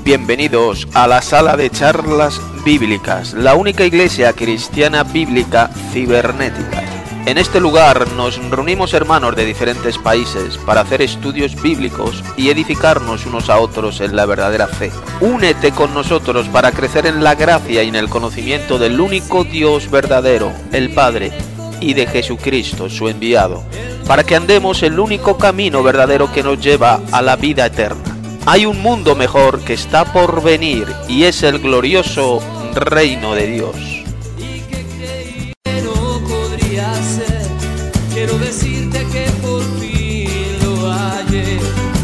Bienvenidos a la sala de charlas bíblicas, la única iglesia cristiana bíblica cibernética. En este lugar nos reunimos hermanos de diferentes países para hacer estudios bíblicos y edificarnos unos a otros en la verdadera fe. Únete con nosotros para crecer en la gracia y en el conocimiento del único Dios verdadero, el Padre, y de Jesucristo, su enviado, para que andemos el único camino verdadero que nos lleva a la vida eterna. Hay un mundo mejor que está por venir y es el glorioso reino de Dios. Quiero decirte que por fin lo hallé.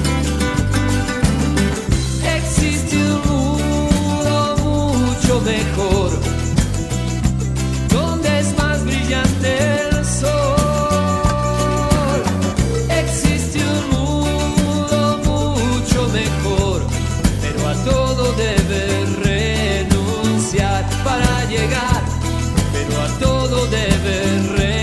Existe un mundo mucho mejor, donde es más brillante el sol. Existe un mundo mucho mejor, pero a todo debes renunciar para llegar, pero a todo debes renunciar.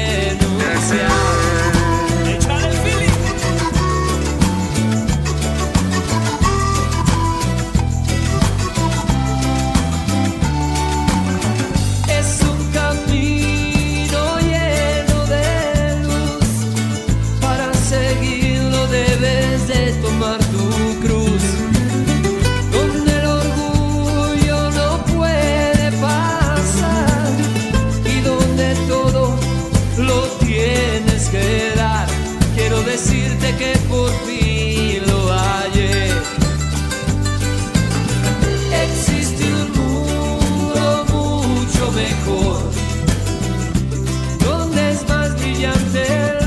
Es un camino lleno de luz, para seguirlo debes de tomar tu cruz, donde el orgullo no puede pasar y donde todo lo tienes que dar. Quiero decirte que por fin lo hallé. Existe un mundo mucho mejor, donde es más brillante el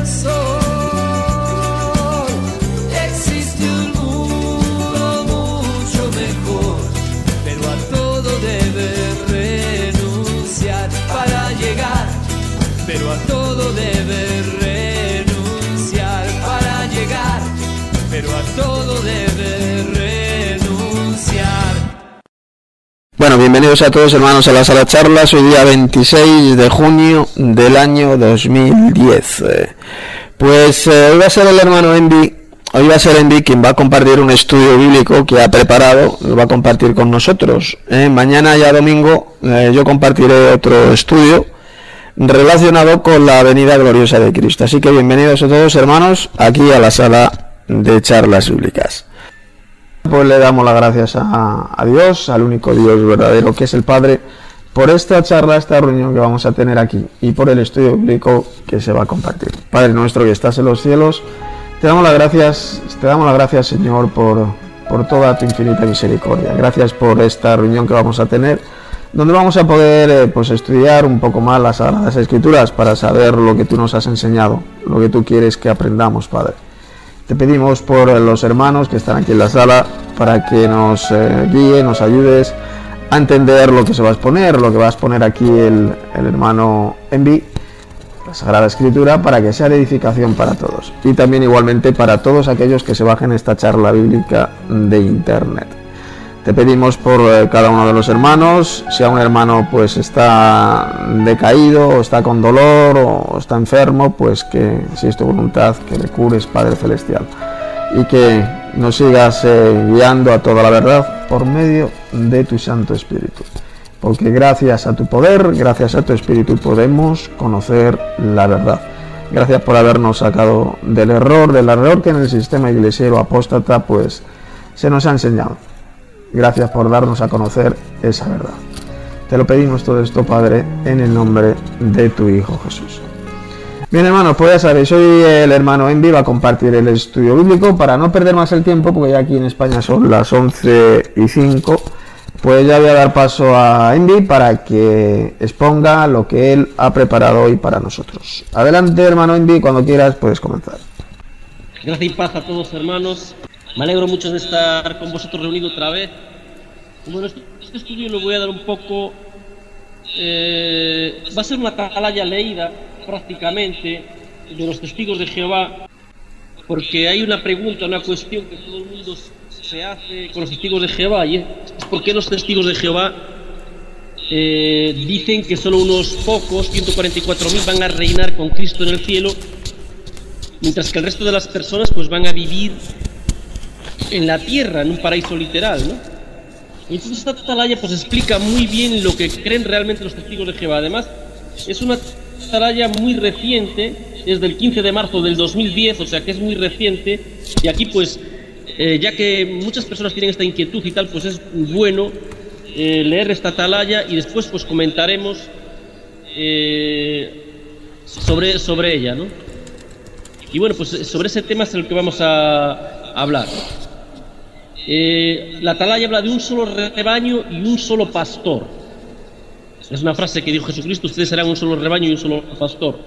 sol. Existe un mundo mucho mejor, pero a todo debes renunciar para llegar, pero a todo debes renunciar para llegar, pero a todo debes renunciar. Bueno, bienvenidos a todos hermanos a la sala de charlas, hoy día 26 de junio del año 2010. Hoy va a ser el hermano Envi, hoy va a ser Envi quien va a compartir un estudio bíblico que ha preparado, lo va a compartir con nosotros. Mañana ya domingo yo compartiré otro estudio relacionado con la venida gloriosa de Cristo. Así que bienvenidos a todos hermanos aquí a la sala de charlas bíblicas. Pues le damos las gracias a Dios, al único Dios verdadero que es el Padre, por esta charla, esta reunión que vamos a tener aquí y por el estudio bíblico que se va a compartir. Padre nuestro que estás en los cielos, te damos las gracias Señor por toda tu infinita misericordia. Gracias por esta reunión que vamos a tener, donde vamos a poder estudiar un poco más las Sagradas Escrituras para saber lo que tú nos has enseñado, lo que tú quieres que aprendamos, Padre. Te pedimos por los hermanos que están aquí en la sala para que nos guíe, nos ayudes a entender lo que se va a exponer, lo que va a exponer aquí el hermano Envi, la Sagrada Escritura, para que sea de edificación para todos y también igualmente para todos aquellos que se bajen esta charla bíblica de internet. Te pedimos por cada uno de los hermanos, si a un hermano está decaído o está con dolor o está enfermo, pues que si es tu voluntad que le cures, Padre Celestial, y que nos sigas guiando a toda la verdad por medio de tu Santo Espíritu, porque gracias a tu poder, gracias a tu Espíritu podemos conocer la verdad. Gracias por habernos sacado del error que en el sistema iglesiero apóstata se nos ha enseñado. Gracias por darnos a conocer esa verdad. Te lo pedimos todo esto, Padre, en el nombre de tu Hijo Jesús. Bien, hermanos, pues ya sabéis, hoy el hermano Envi va a compartir el estudio bíblico. Para no perder más el tiempo, porque ya aquí en España son las 11:05, pues ya voy a dar paso a Envi para que exponga lo que él ha preparado hoy para nosotros. Adelante, hermano Envi, cuando quieras puedes comenzar. Gracias y paz a todos, hermanos. Me alegro mucho de estar con vosotros reunidos otra vez. Bueno, este estudio lo voy a dar un poco... va a ser una atalaya leída, prácticamente, de los testigos de Jehová, porque hay una pregunta, una cuestión que todo el mundo se hace con los testigos de Jehová, y es ¿por qué los testigos de Jehová dicen que solo unos pocos, 144.000, van a reinar con Cristo en el cielo, mientras que el resto de las personas van a vivir en la tierra, en un paraíso literal, ¿no? Y entonces esta atalaya pues explica muy bien lo que creen realmente los testigos de Jehová. Además, es una atalaya muy reciente, es del 15 de marzo del 2010, o sea que es muy reciente, y aquí pues, ya que muchas personas tienen esta inquietud y tal, pues es bueno leer esta atalaya y después pues comentaremos sobre ella, ¿no? Y bueno, pues sobre ese tema es el que vamos a hablar. La atalaya habla de un solo rebaño y un solo pastor. Es una frase que dijo Jesucristo: ustedes serán un solo rebaño y un solo pastor.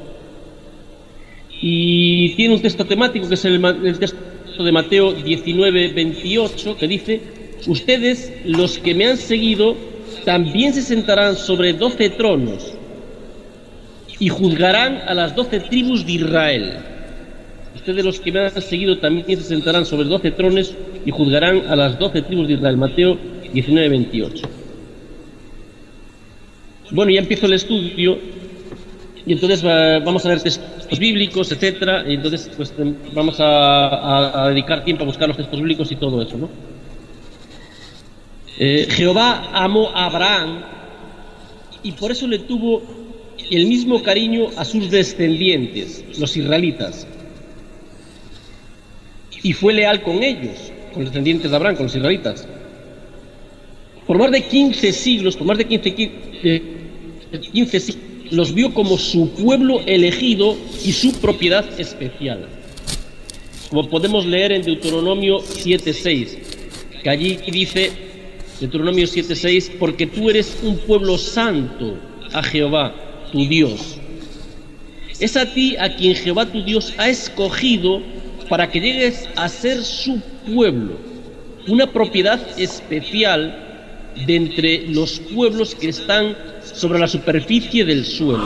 Y tiene un texto temático que es el texto de Mateo 19:28, que dice: ustedes, los que me han seguido, también se sentarán sobre 12 tronos y juzgarán a las 12 tribus de Israel. Ustedes, los que me han seguido, también se sentarán sobre 12 tronos y juzgarán a las 12 tribus de Israel. Mateo 19:28. Bueno, ya empiezo el estudio y entonces vamos a ver textos bíblicos, etcétera, y entonces pues vamos a dedicar tiempo a buscar los textos bíblicos y todo eso, ¿no? Jehová amó a Abraham y por eso le tuvo el mismo cariño a sus descendientes, los israelitas, y fue leal con ellos, con los descendientes de Abraham, con los israelitas. Por más de 15 siglos, los vio como su pueblo elegido y su propiedad especial. Como podemos leer en Deuteronomio 7:6, que allí dice, Deuteronomio 7:6, porque tú eres un pueblo santo a Jehová, tu Dios. Es a ti a quien Jehová tu Dios ha escogido para que llegues a ser su pueblo, una propiedad especial de entre los pueblos que están sobre la superficie del suelo.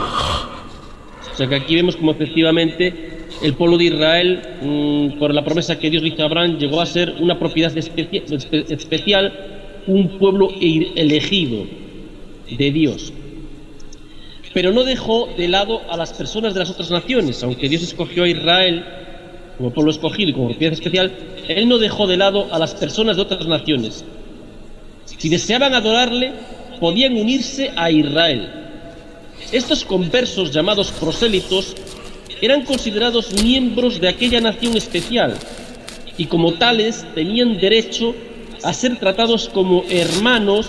O sea que aquí vemos como efectivamente el pueblo de Israel, por la promesa que Dios le hizo a Abraham, llegó a ser una propiedad especial, un pueblo elegido de Dios. Pero no dejó de lado a las personas de las otras naciones. Aunque Dios escogió a Israel como pueblo escogido y como propiedad especial, Él no dejó de lado a las personas de otras naciones. Si deseaban adorarle, podían unirse a Israel. Estos conversos, llamados prosélitos, eran considerados miembros de aquella nación especial y como tales tenían derecho a ser tratados como hermanos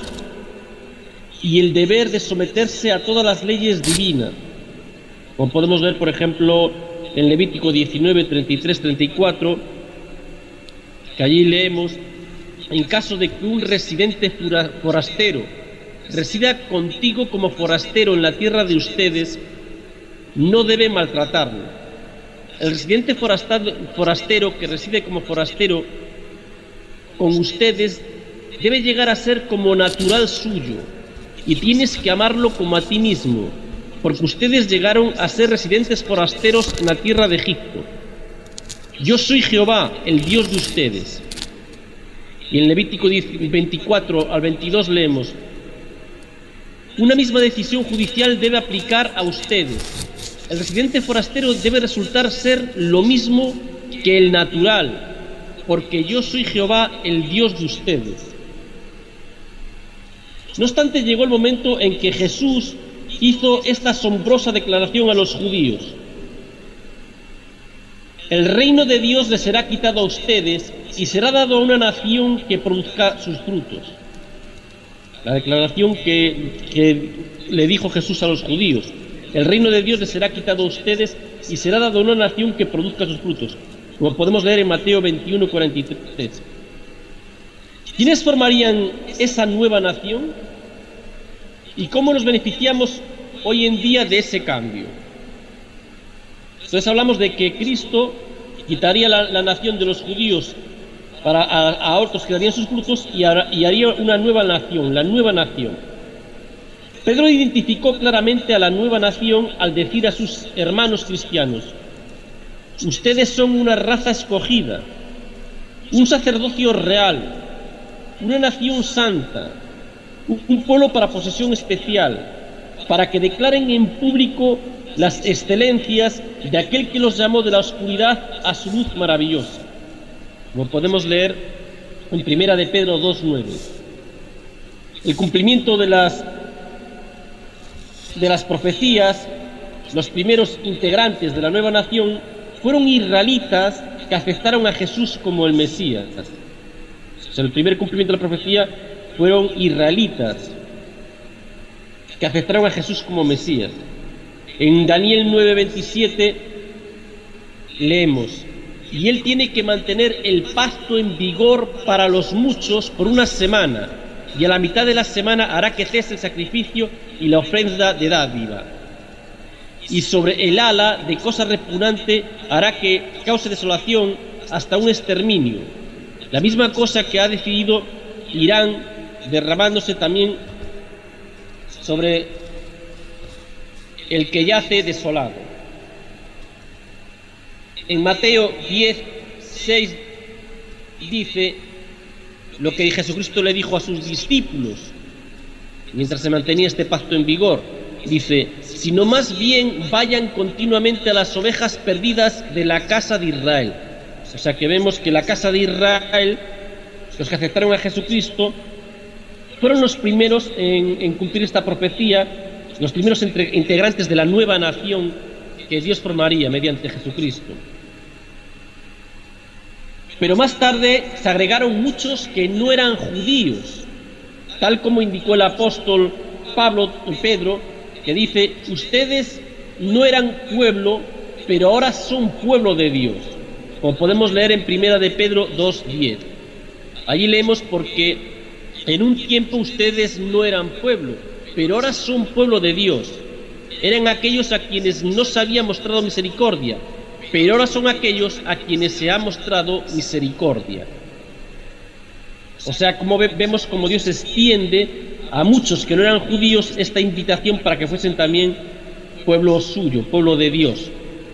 y el deber de someterse a todas las leyes divinas. Como podemos ver, por ejemplo, en Levítico 19, 33, 34, que allí leemos: en caso de que un residente forastero resida contigo como forastero en la tierra de ustedes, no debe maltratarlo. El residente forastero que reside como forastero con ustedes debe llegar a ser como natural suyo, y tienes que amarlo como a ti mismo, porque ustedes llegaron a ser residentes forasteros en la tierra de Egipto. Yo soy Jehová, el Dios de ustedes. Y en Levítico 24 al 22 leemos: una misma decisión judicial debe aplicar a ustedes. El residente forastero debe resultar ser lo mismo que el natural, porque yo soy Jehová, el Dios de ustedes. No obstante, llegó el momento en que Jesús hizo esta asombrosa declaración a los judíos: el reino de Dios les será quitado a ustedes y será dado a una nación que produzca sus frutos. La declaración que le dijo Jesús a los judíos: el reino de Dios les será quitado a ustedes y será dado a una nación que produzca sus frutos. Como podemos leer en Mateo 21, 43. ¿Quiénes formarían esa nueva nación? ¿Y cómo nos beneficiamos hoy en día de ese cambio? Entonces hablamos de que Cristo quitaría la nación de los judíos para a otros que darían sus frutos y haría una nueva nación, la nueva nación. Pedro identificó claramente a la nueva nación al decir a sus hermanos cristianos: ustedes son una raza escogida, un sacerdocio real, una nación santa, un pueblo para posesión especial, para que declaren en público las excelencias de aquel que los llamó de la oscuridad a su luz maravillosa. Como podemos leer en 1 de Pedro 2:9. el cumplimiento de las profecías, los primeros integrantes de la nueva nación fueron israelitas que aceptaron a Jesús como el Mesías. O sea, el primer cumplimiento de la profecía fueron israelitas que aceptaron a Jesús como Mesías. En Daniel 9:27 leemos: y él tiene que mantener el pacto en vigor para los muchos por una semana, y a la mitad de la semana hará que cese el sacrificio y la ofrenda de dádiva. Y sobre el ala de cosa repugnante hará que cause desolación hasta un exterminio. La misma cosa que ha decidido Irán, derramándose también sobre el que yace desolado. En Mateo 10:6 dice lo que Jesucristo le dijo a sus discípulos mientras se mantenía este pacto en vigor. Dice: sino más bien vayan continuamente a las ovejas perdidas de la casa de Israel. O sea que vemos que la casa de Israel, los que aceptaron a Jesucristo, fueron los primeros en cumplir esta profecía, los primeros integrantes de la nueva nación que Dios formaría mediante Jesucristo. Pero más tarde se agregaron muchos que no eran judíos, tal como indicó el apóstol Pedro, que dice: ustedes no eran pueblo, pero ahora son pueblo de Dios, como podemos leer en 1 de Pedro 2:10. Allí leemos: porque en un tiempo ustedes no eran pueblo, pero ahora son pueblo de Dios. Eran aquellos a quienes no se había mostrado misericordia, pero ahora son aquellos a quienes se ha mostrado misericordia. O sea, como vemos como Dios extiende a muchos que no eran judíos esta invitación para que fuesen también pueblo suyo, pueblo de Dios.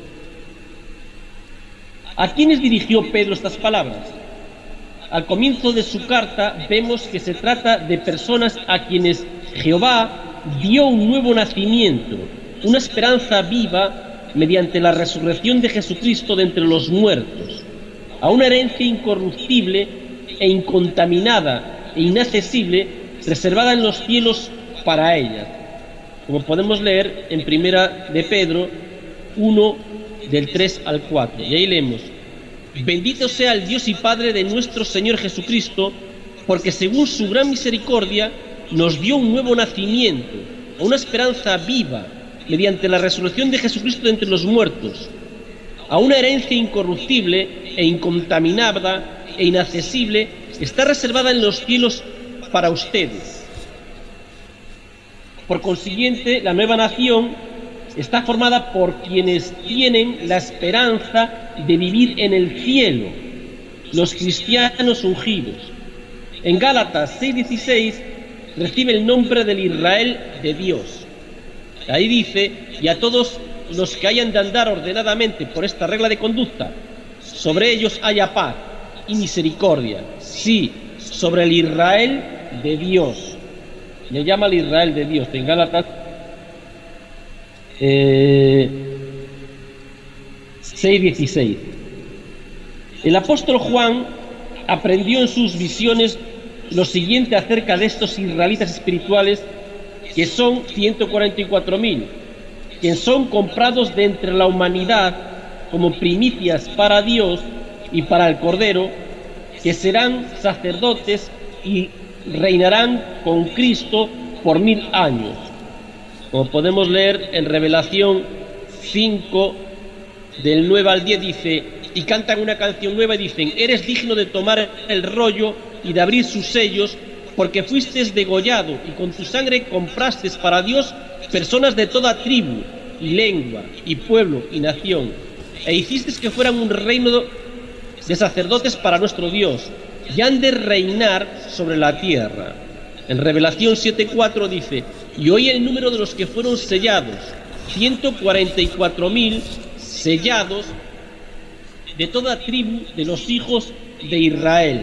¿A quiénes dirigió Pedro estas palabras? Al comienzo de su carta vemos que se trata de personas a quienes Jehová dio un nuevo nacimiento, una esperanza viva mediante la resurrección de Jesucristo de entre los muertos, a una herencia incorruptible e incontaminada e inaccesible, reservada en los cielos para ellas, como podemos leer en 1 de Pedro 1, del 3 al 4. Y ahí leemos: bendito sea el Dios y Padre de nuestro Señor Jesucristo, porque según su gran misericordia nos dio un nuevo nacimiento, una esperanza viva, mediante la resurrección de Jesucristo de entre los muertos, a una herencia incorruptible e incontaminada e inaccesible, está reservada en los cielos para ustedes. Por consiguiente, la nueva nación está formada por quienes tienen la esperanza de vivir en el cielo, los cristianos ungidos. En Gálatas 6:16 recibe el nombre del Israel de Dios. Ahí dice: y a todos los que hayan de andar ordenadamente por esta regla de conducta, sobre ellos haya paz y misericordia, sí, sobre el Israel de Dios. Le llama al Israel de Dios en Gálatas 6:16. El apóstol Juan aprendió en sus visiones lo siguiente acerca de estos israelitas espirituales, que son 144.000, que son comprados de entre la humanidad como primicias para Dios y para el Cordero, que serán sacerdotes y reinarán con Cristo por 1000 años. Como podemos leer en Revelación 5, del 9 al 10, dice: y cantan una canción nueva y dicen: eres digno de tomar el rollo y de abrir sus sellos, porque fuiste degollado y con tu sangre compraste para Dios personas de toda tribu y lengua y pueblo y nación, e hiciste que fueran un reino de sacerdotes para nuestro Dios, y han de reinar sobre la tierra. En Revelación 7:4 dice: y hoy el número de los que fueron sellados, 144.000 sellados de toda tribu de los hijos de Israel.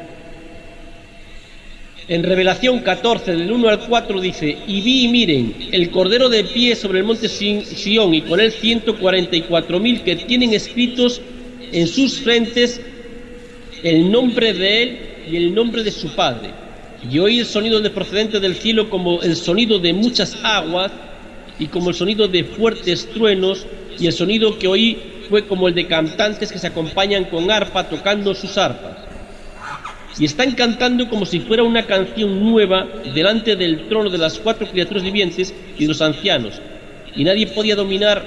En Revelación 14, del 1 al 4 dice: y vi y miren el Cordero de pie sobre el monte Sión, y con él 144.000 que tienen escritos en sus frentes el nombre de él y el nombre de su padre. y oí el sonido procedente del cielo como el sonido de muchas aguas y como el sonido de fuertes truenos, y el sonido que oí fue como el de cantantes que se acompañan con arpa tocando sus arpas. Y están cantando como si fuera una canción nueva delante del trono de las 4 criaturas vivientes y de los ancianos. Y nadie podía dominar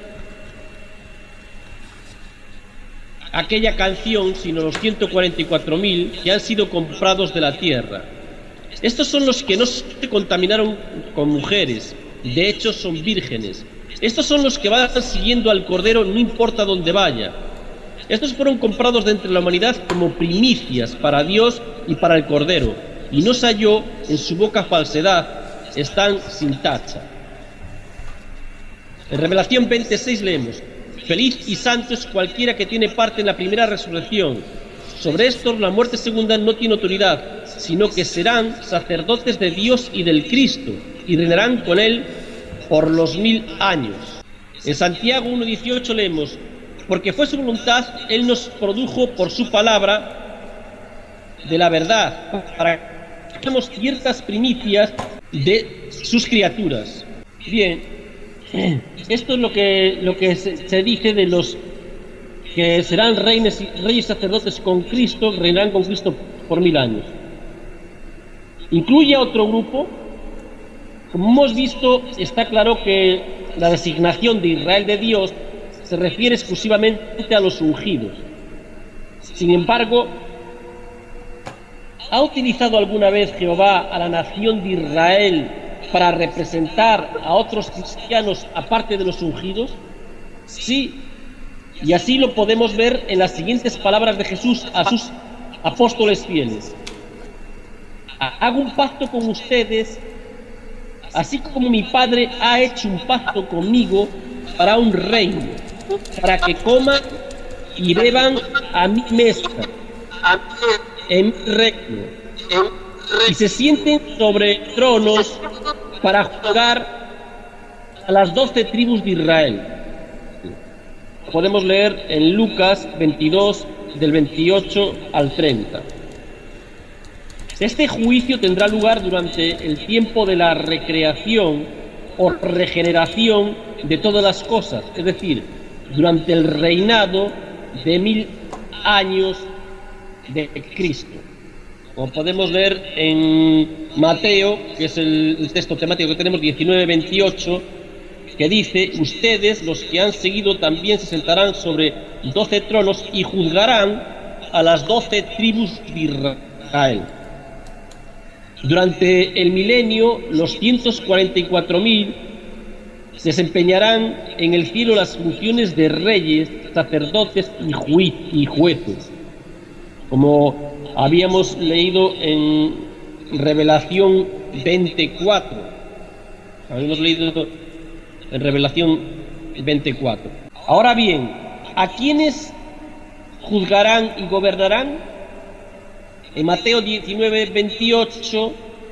aquella canción sino los 144.000 que han sido comprados de la tierra. Estos son los que no se contaminaron con mujeres, de hecho son vírgenes. Estos son los que van siguiendo al Cordero no importa dónde vaya. Estos fueron comprados de entre la humanidad como primicias para Dios y para el Cordero, y no se halló en su boca falsedad, están sin tacha. En Revelación 26 leemos: feliz y santo es cualquiera que tiene parte en la primera resurrección. Sobre estos la muerte segunda no tiene autoridad, sino que serán sacerdotes de Dios y del Cristo, y reinarán con él por los 1000 años. En Santiago 1:18 leemos: porque fue su voluntad, él nos produjo por su palabra de la verdad, para que tengamos ciertas primicias de sus criaturas. Bien, esto es lo que se dice de los que serán reyes y sacerdotes con Cristo, reinarán con Cristo por 1000 años. Incluye a otro grupo. Como hemos visto, está claro que la designación de Israel de Dios se refiere exclusivamente a los ungidos. Sin embargo, ¿ha utilizado alguna vez Jehová a la nación de Israel para representar a otros cristianos aparte de los ungidos? Sí, y así lo podemos ver en las siguientes palabras de Jesús a sus apóstoles fieles: hago un pacto con ustedes, así como mi Padre ha hecho un pacto conmigo para un reino, para que coman y beban a mi mesa, en mi reino, y se sienten sobre tronos para juzgar a las 12 tribus de Israel. Podemos leer en Lucas 22, del 28 al 30. Este juicio tendrá lugar durante el tiempo de la recreación o regeneración de todas las cosas, es decir, durante el reinado de 1000 años de Cristo. Como podemos leer en Mateo, que es el texto temático que tenemos, 19:28, que dice: ustedes, los que han seguido, también se sentarán sobre 12 tronos y juzgarán a las 12 tribus de Israel. Durante el milenio, los 144.000 desempeñarán en el cielo las funciones de reyes, sacerdotes y jueces, como habíamos leído en Revelación 24. Habíamos leído en Revelación 24. Ahora bien, ¿a quiénes juzgarán y gobernarán? En Mateo 19:28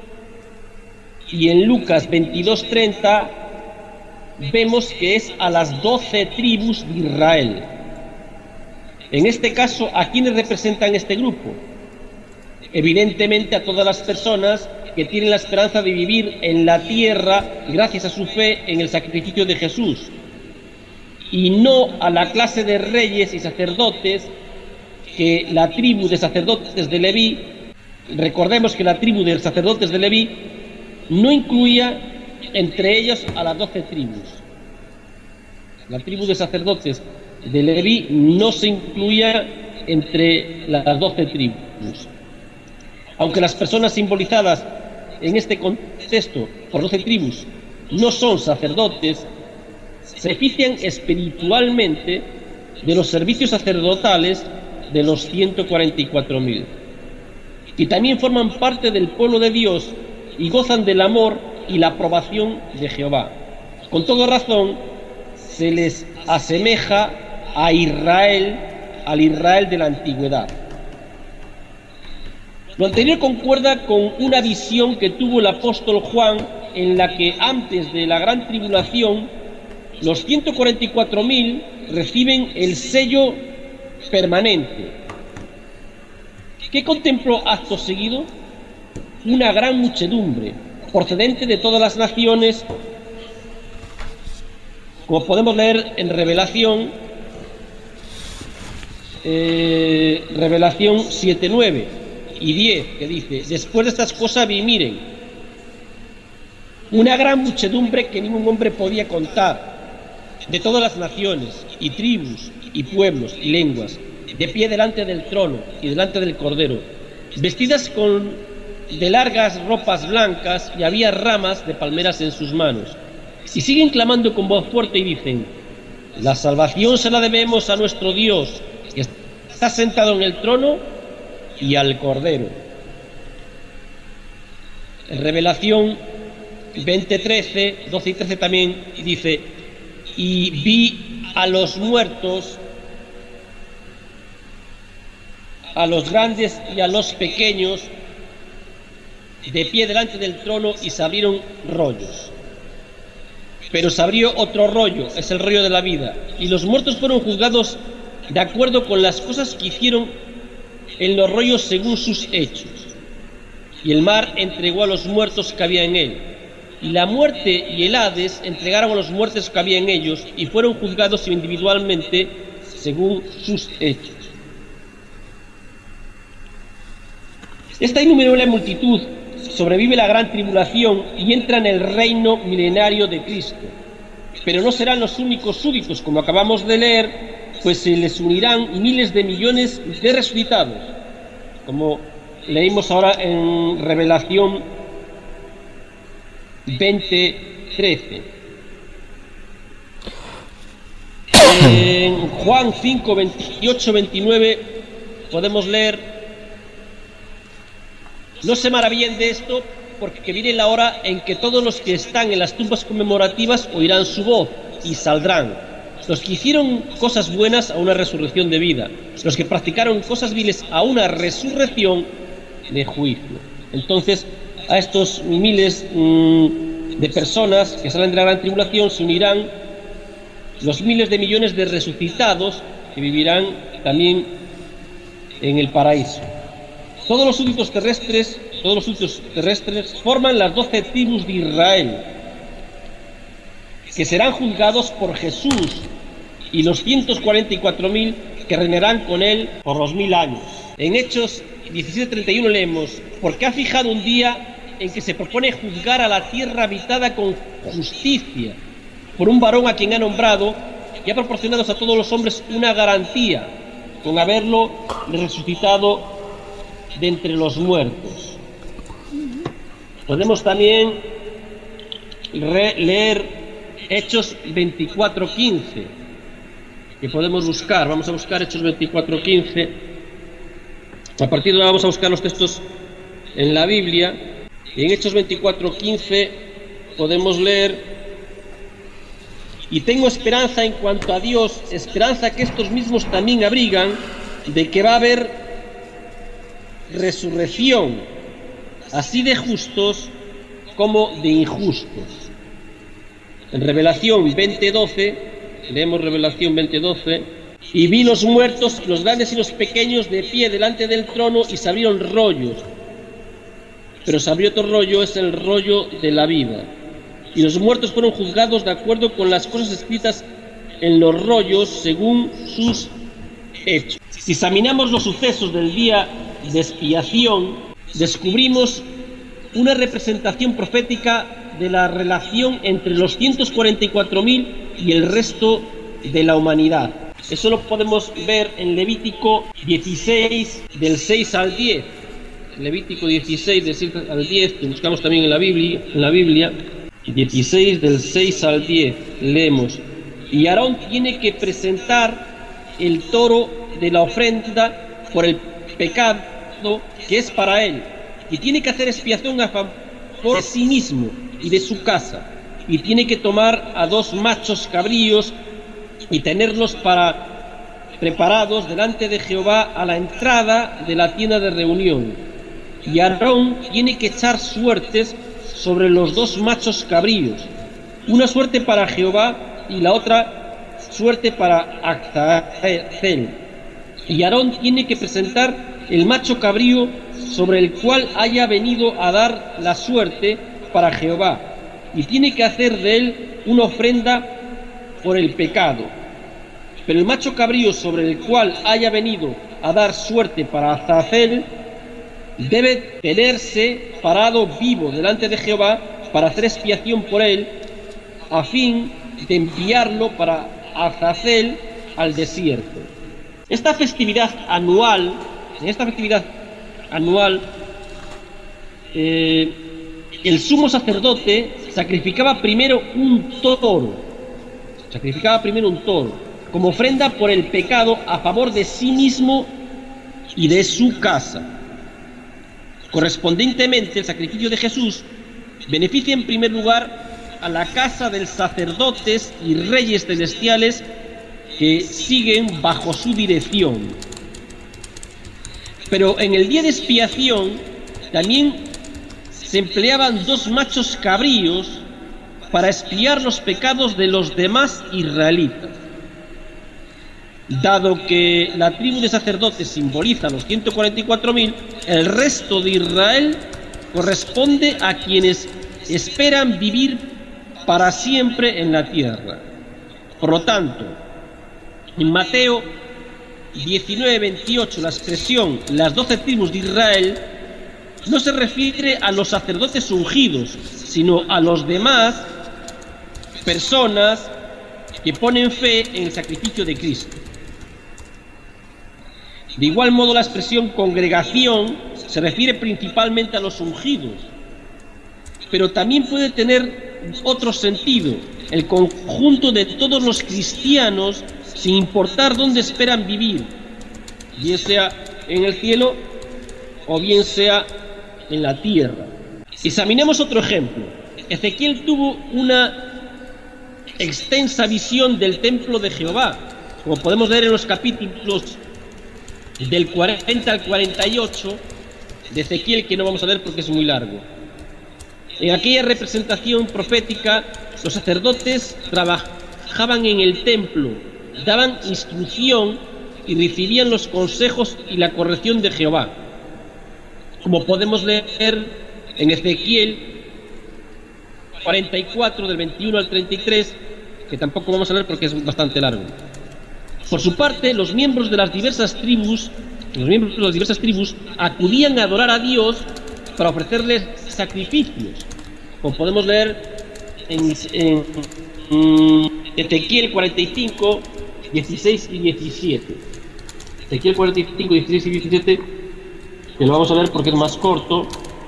y en Lucas 22:30 vemos que es a las 12 tribus de Israel. En este caso, ¿a quiénes representan este grupo? Evidentemente a todas las personas que tienen la esperanza de vivir en la tierra gracias a su fe en el sacrificio de Jesús, y no a la clase de reyes y sacerdotes que la tribu de sacerdotes de Leví. Recordemos que la tribu de sacerdotes de Leví no incluía entre ellos a las 12 tribus. La tribu de sacerdotes de Leví no se incluía entre las 12 tribus. Aunque las personas simbolizadas en este contexto por 12 tribus no son sacerdotes, se benefician espiritualmente de los servicios sacerdotales de los 144.000, y también forman parte del pueblo de Dios y gozan del amor y la aprobación de Jehová. Con toda razón se les asemeja a Israel, al Israel de la antigüedad. Lo anterior concuerda con una visión que tuvo el apóstol Juan, en la que antes de la gran tribulación los 144.000 reciben el sello permanente. ¿Qué contempló acto seguido? una gran muchedumbre, procedente de todas las naciones, como podemos leer en Revelación 7:9 y 10, que dice: después de estas cosas vi, miren, una gran muchedumbre que ningún hombre podía contar, de todas las naciones, y tribus, y pueblos, y lenguas, de pie delante del trono y delante del Cordero, vestidas de largas ropas blancas, y había ramas de palmeras en sus manos. Y siguen clamando con voz fuerte y dicen: la salvación se la debemos a nuestro Dios, que está sentado en el trono, y al Cordero. En Revelación 20:13, 12 y 13 también dice: y vi a los muertos, a los grandes y a los pequeños, de pie delante del trono, y se abrieron rollos. Pero se abrió otro rollo, es el rollo de la vida, y los muertos fueron juzgados de acuerdo con las cosas que hicieron en los rollos según sus hechos. Y el mar entregó a los muertos que había en él, y la muerte y el Hades entregaron a los muertos que había en ellos, y fueron juzgados individualmente según sus hechos. Esta innumerable multitud sobrevive la gran tribulación y entra en el reino milenario de Cristo. Pero no serán los únicos súbditos, como acabamos de leer, pues se les unirán miles de millones de resucitados, como leímos ahora en Revelación 20:13. En Juan 5, 28, 29 podemos leer: no se maravillen de esto, porque viene la hora en que todos los que están en las tumbas conmemorativas oirán su voz y saldrán. Los que hicieron cosas buenas a una resurrección de vida, los que practicaron cosas viles a una resurrección de juicio. Entonces, a estos miles de personas que salen de la gran tribulación se unirán los miles de millones de resucitados que vivirán también en el paraíso. Todos los súbditos terrestres forman las 12 tribus de Israel, que serán juzgados por Jesús, y los 144.000 que reinarán con él por los 1000 años. En Hechos 17:31 leemos: porque ha fijado un día en que se propone juzgar a la tierra habitada con justicia, por un varón a quien ha nombrado, y ha proporcionado a todos los hombres una garantía, con haberlo resucitado de entre los muertos. Podemos también leer Hechos 24:15, que podemos buscar. Vamos a buscar Hechos 24:15. A partir de ahora vamos a buscar los textos en la Biblia. Y en Hechos 24:15 podemos leer: y tengo esperanza en cuanto a Dios, esperanza que estos mismos también abrigan, de que va a haber resurrección, así de justos como de injustos. En Revelación 20:12 leemos Revelación 20:12: y vi los muertos, los grandes y los pequeños, de pie delante del trono, y se abrieron rollos, pero se abrió otro rollo, es el rollo de la vida, y los muertos fueron juzgados de acuerdo con las cosas escritas en los rollos según sus hechos. Si examinamos los sucesos del día de expiación, descubrimos una representación profética de la relación entre los 144.000 y el resto de la humanidad. Eso lo podemos ver en Levítico 16, del 6 al 10. Levítico 16, del 6 al 10, que buscamos también en la Biblia, 16, del 6 al 10, leemos: y Aarón tiene que presentar el toro de la ofrenda por el pecado que es para él, y tiene que hacer expiación a favor de sí mismo y de su casa, y tiene que tomar a 2 machos cabríos y tenerlos preparados delante de Jehová a la entrada de la tienda de reunión. Y Aarón tiene que echar suertes sobre los 2 machos cabríos, una suerte para Jehová y la otra suerte para Azazel. Y Aarón tiene que presentar el macho cabrío sobre el cual haya venido a dar la suerte para Jehová, y tiene que hacer de él una ofrenda por el pecado. Pero el macho cabrío sobre el cual haya venido a dar suerte para Azazel debe tenerse parado vivo delante de Jehová para hacer expiación por él, a fin de enviarlo para Azazel al desierto. En esta festividad anual, el sumo sacerdote sacrificaba primero un toro, como ofrenda por el pecado a favor de sí mismo y de su casa. Correspondientemente, el sacrificio de Jesús beneficia en primer lugar a la casa de los sacerdotes y reyes celestiales que siguen bajo su dirección. Pero en el día de expiación también se empleaban 2 machos cabríos para expiar los pecados de los demás israelitas. Dado que la tribu de sacerdotes simboliza a los 144.000, el resto de Israel corresponde a quienes esperan vivir para siempre en la tierra. Por lo tanto, en Mateo 19:28, la expresión las 12 tribus de Israel no se refiere a los sacerdotes ungidos, sino a los demás personas que ponen fe en el sacrificio de Cristo. De igual modo, la expresión congregación se refiere principalmente a los ungidos, pero también puede tener otro sentido: el conjunto de todos los cristianos, sin importar dónde esperan vivir, bien sea en el cielo o bien sea en la tierra. Examinemos otro ejemplo. Ezequiel tuvo una extensa visión del templo de Jehová, como podemos leer en los capítulos del 40 al 48 de Ezequiel, que no vamos a ver porque es muy largo. En aquella representación profética, los sacerdotes trabajaban en el templo, daban instrucción y recibían los consejos y la corrección de Jehová, como podemos leer en Ezequiel 44 del 21 al 33, que tampoco vamos a leer porque es bastante largo. Por su parte, los miembros de las diversas tribus acudían a adorar a Dios para ofrecerles sacrificios, como podemos leer en Ezequiel 45, 16 y 17. Ezequiel 45, 16 y 17, que lo vamos a ver porque es más corto,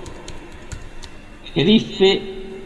que dice: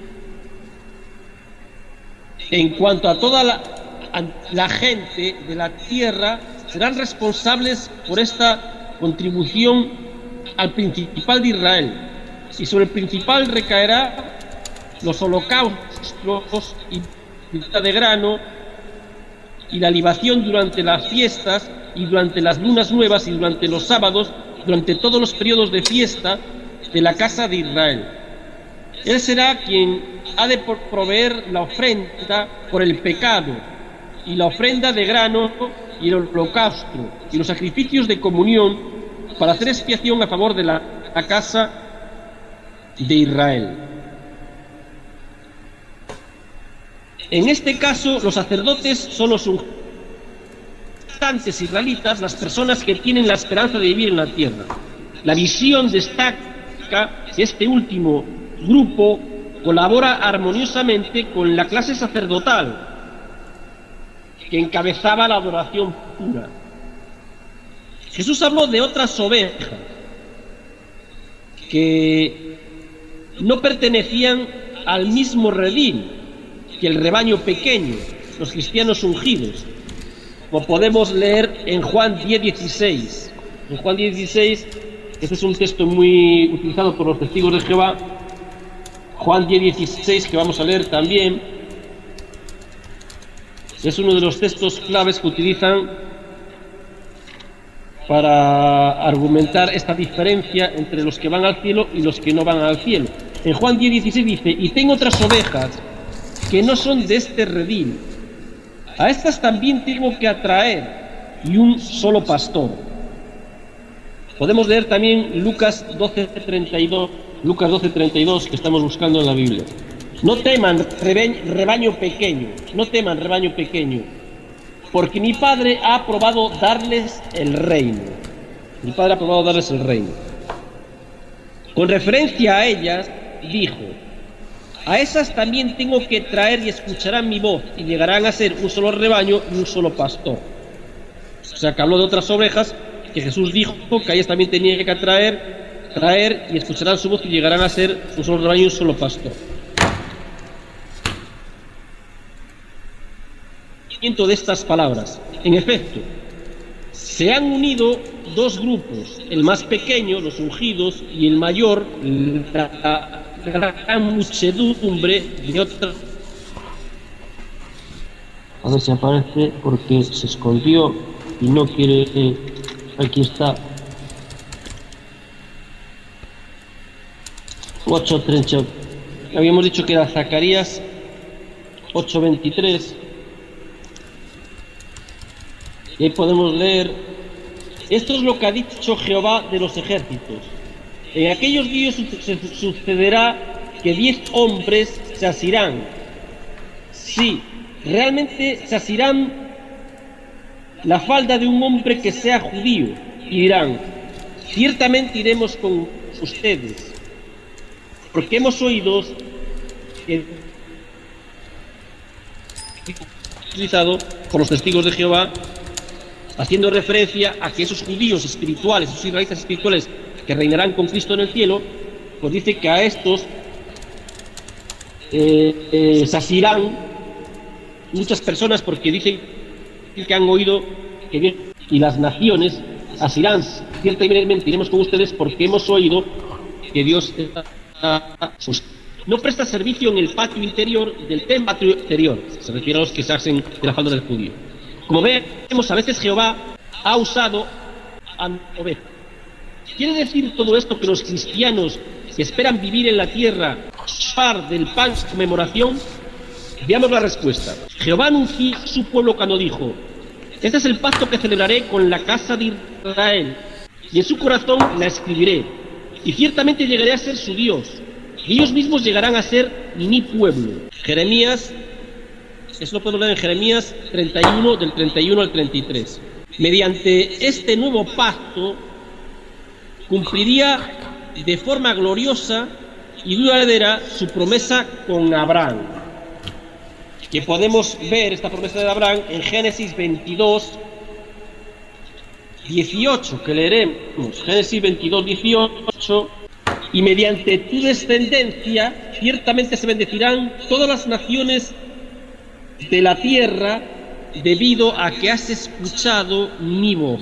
en cuanto a toda la gente de la tierra, serán responsables por esta contribución al principal de Israel, y sobre el principal recaerá los holocaustos y de grano y la libación durante las fiestas y durante las lunas nuevas y durante los sábados, durante todos los periodos de fiesta de la casa de Israel. Él será quien ha de proveer la ofrenda por el pecado y la ofrenda de grano y el holocausto y los sacrificios de comunión para hacer expiación a favor de la casa de Israel. En este caso, los sacerdotes son los habitantes israelitas, las personas que tienen la esperanza de vivir en la tierra. La visión destaca que este último grupo colabora armoniosamente con la clase sacerdotal que encabezaba la adoración pura. Jesús habló de otras ovejas que no pertenecían al mismo redil que el rebaño pequeño, los cristianos ungidos, como podemos leer en Juan 10:16. En Juan 10:16, este es un texto muy utilizado por los testigos de Jehová. Juan 10:16, que vamos a leer también, es uno de los textos claves que utilizan para argumentar esta diferencia entre los que van al cielo y los que no van al cielo. En Juan 10:16 dice: y tengo otras ovejas que no son de este redil, a estas también tengo que atraer, y un solo pastor Podemos leer también Lucas 12:32, que estamos buscando en la Biblia. No teman, rebaño pequeño, porque mi Padre ha aprobado darles el reino. Con referencia a ellas, dijo: a esas también tengo que traer y escucharán mi voz, y llegarán a ser un solo rebaño y un solo pastor. O sea, que habló de otras ovejas, que Jesús dijo que a ellas también tenía que traer y escucharán su voz y llegarán a ser un solo rebaño y un solo pastor. De estas palabras, en efecto, se han unido dos grupos, el más pequeño, los ungidos, y el mayor, la gran muchedumbre de otras. A ver si aparece, porque se escondió y no quiere. Aquí está. 8:30. Habíamos dicho que era Zacarías 8:23. Y ahí podemos leer: esto es lo que ha dicho Jehová de los ejércitos. En aquellos días sucederá que 10 hombres se asirán. Sí, realmente se asirán la falda de un hombre que sea judío, y dirán: ciertamente iremos con ustedes, porque hemos oído que utilizado por los testigos de Jehová, haciendo referencia a que esos judíos espirituales, esos israelitas espirituales que reinarán con Cristo en el cielo, pues dice que a estos se asirán muchas personas, porque dicen que han oído que Dios y las naciones asirán: ciertamente iremos con ustedes porque hemos oído que Dios no presta servicio en el patio interior del templo exterior. Se refiere a los que se hacen de la falda del judío. Como vemos, a veces Jehová ha usado a ovejas. ¿Quiere decir todo esto que los cristianos que esperan vivir en la tierra par del pan de conmemoración? Veamos la respuesta. Jehová anunció a su pueblo cuando dijo: este es el pacto que celebraré con la casa de Israel, y en su corazón la escribiré, y ciertamente llegaré a ser su Dios, y ellos mismos llegarán a ser mi pueblo. Jeremías, eso lo podemos leer en Jeremías 31, del 31 al 33. Mediante este nuevo pacto cumpliría de forma gloriosa y duradera su promesa con Abraham, que podemos ver esta promesa de Abraham en Génesis 22, 18, que leeremos. Génesis 22, 18: y mediante tu descendencia ciertamente se bendecirán todas las naciones de la tierra, debido a que has escuchado mi voz.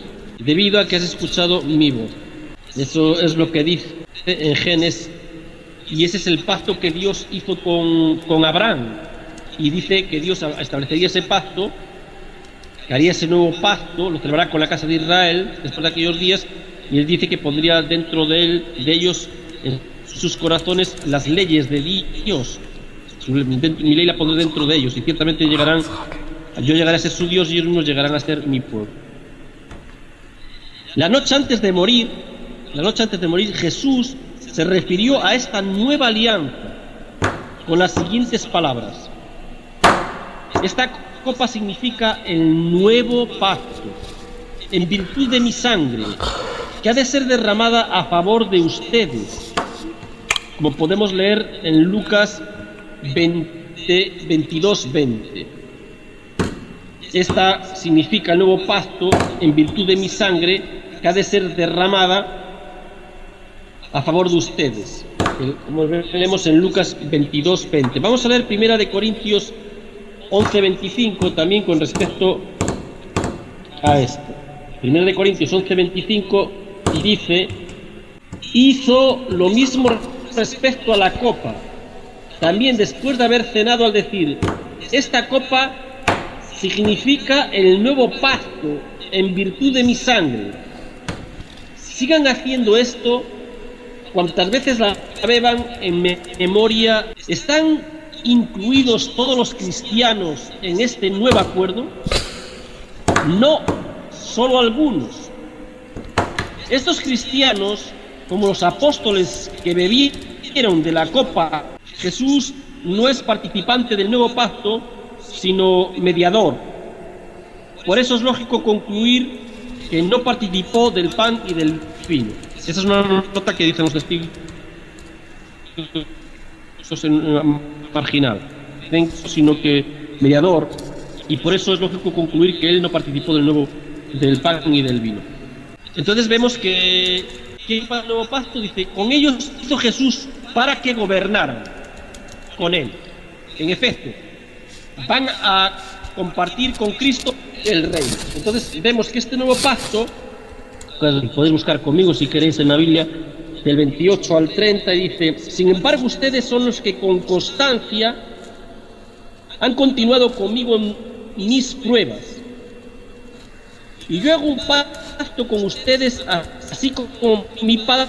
Eso es lo que dice en Génesis, y ese es el pacto que Dios hizo con Abraham. Y dice que Dios establecería ese pacto, que haría ese nuevo pacto, lo celebrará con la casa de Israel después de aquellos días, y él dice que pondría dentro de ellos, en sus corazones, las leyes de Dios. Mi ley la pondré dentro de ellos, y ciertamente yo llegaré a ser su Dios y ellos mismos llegarán a ser mi pueblo. La noche antes de morir, Jesús se refirió a esta nueva alianza con las siguientes palabras: esta copa significa el nuevo pacto, en virtud de mi sangre, que ha de ser derramada a favor de ustedes, como podemos leer en Lucas 22:20. Esta significa el nuevo pacto en virtud de mi sangre, que ha de ser derramada a favor de ustedes, como leemos en Lucas 22:20. Vamos a leer 1 de Corintios 11:25 también con respecto a esto. 1 de Corintios 11:25 dice: hizo lo mismo respecto a la copa, también después de haber cenado, al decir: esta copa significa el nuevo pacto en virtud de mi sangre. Sigan haciendo esto cuantas veces la beban en memoria. ¿Están incluidos todos los cristianos en este nuevo acuerdo? No, solo algunos. Estos cristianos, como los apóstoles que bebieron de la copa, Jesús no es participante del nuevo pacto, sino mediador. Por eso es lógico concluir que no participó del pan y del vino. Esa es una nota que dicen los testigos en marginal, sino que mediador, y por eso es lógico concluir que él no participó del pan y del vino. Entonces vemos que para el nuevo pacto dice, con ellos hizo Jesús para que gobernaran con él. En efecto, van a compartir con Cristo el reino. Entonces vemos que este nuevo pacto, podéis buscar conmigo si queréis en la Biblia, del 28 al 30, dice: sin embargo ustedes son los que con constancia han continuado conmigo en mis pruebas, y yo hago un pacto con ustedes, así como mi Padre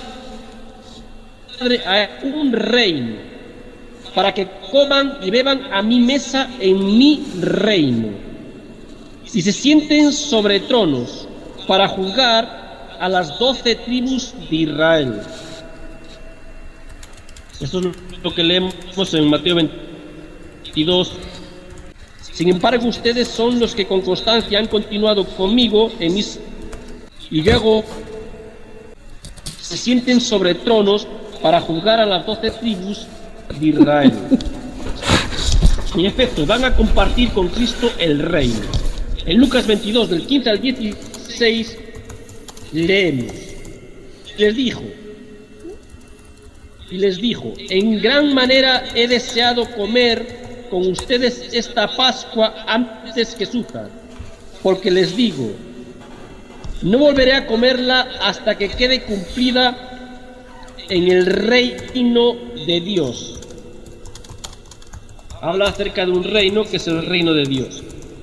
a un reino, para que coman y beban a mi mesa en mi reino, y se sienten sobre tronos para juzgar a las 12 tribus de Israel. Esto es lo que leemos en Mateo 22. Sin embargo, ustedes son los que con constancia han continuado conmigo en mis... y luego se sienten sobre tronos para juzgar a las 12 tribus de Israel. En efecto, van a compartir con Cristo el reino. En Lucas 22, del 15 al 16, leemos: les dijo, en gran manera he deseado comer con ustedes esta Pascua antes que sufra, porque les digo, no volveré a comerla hasta que quede cumplida en el reino de Dios. Habla acerca de un reino que es el reino de Dios.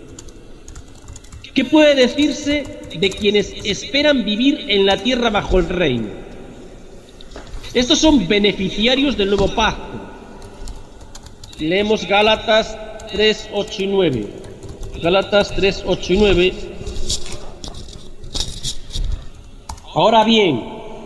¿Qué puede decirse de quienes esperan vivir en la tierra bajo el reino? Estos son beneficiarios del nuevo pacto. Leemos Gálatas 3, 8 y 9. Gálatas 3, 8 y 9. Ahora bien,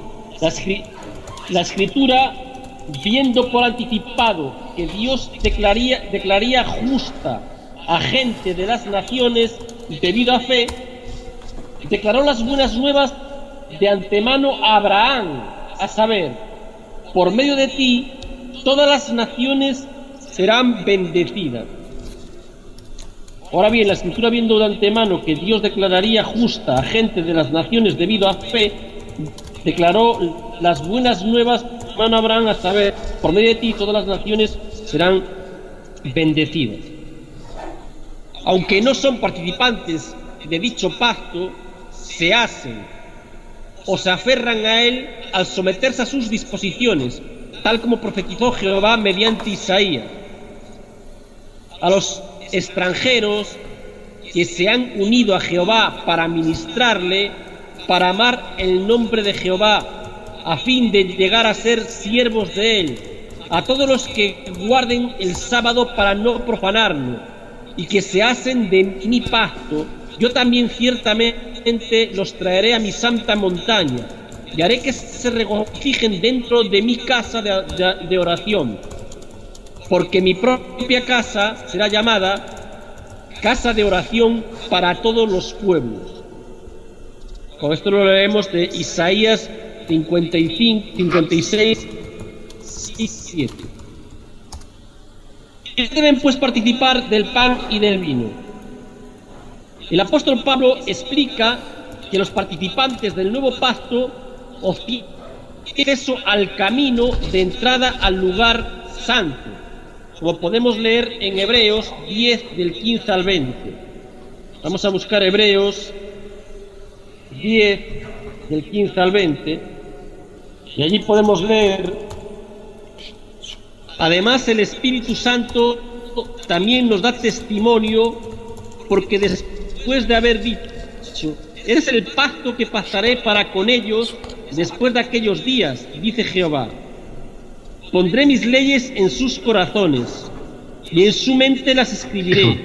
la Escritura, viendo por anticipado que Dios declararía justa a gente de las naciones debido a fe, declaró las buenas nuevas de antemano a Abraham, a saber, por medio de ti todas las naciones serán bendecidas. Ahora bien, la Escritura, viendo de antemano que Dios declararía justa a gente de las naciones debido a fe, declaró las buenas nuevas a Abraham, a saber, por medio de ti todas las naciones serán bendecidas. Aunque no son participantes de dicho pacto, se hacen o se aferran a él al someterse a sus disposiciones, tal como profetizó Jehová mediante Isaías. A los extranjeros que se han unido a Jehová para ministrarle, para amar el nombre de Jehová, a fin de llegar a ser siervos de él, a todos los que guarden el sábado para no profanarlo, y que se hacen de mi pacto, yo también ciertamente los traeré a mi santa montaña, y haré que se regocijen dentro de mi casa de oración, porque mi propia casa será llamada casa de oración para todos los pueblos. Con esto lo leemos de Isaías 56 y 7. Deben pues participar del pan y del vino. El apóstol Pablo explica que los participantes del nuevo pacto obtienen acceso al camino de entrada al lugar santo, como podemos leer en Hebreos 10 del 15 al 20. Vamos a buscar Hebreos 10 del 15 al 20 y allí podemos leer: además el Espíritu Santo también nos da testimonio, porque después de haber dicho, es el pacto que pasaré para con ellos después de aquellos días, dice Jehová, pondré mis leyes en sus corazones y en su mente las escribiré.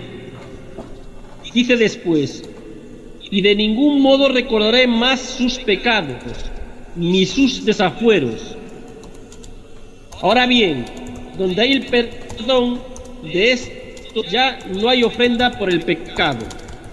Dice después, y de ningún modo recordaré más sus pecados. ni sus desafueros. Ahora bien, donde hay el perdón de esto, ya no hay ofrenda por el pecado.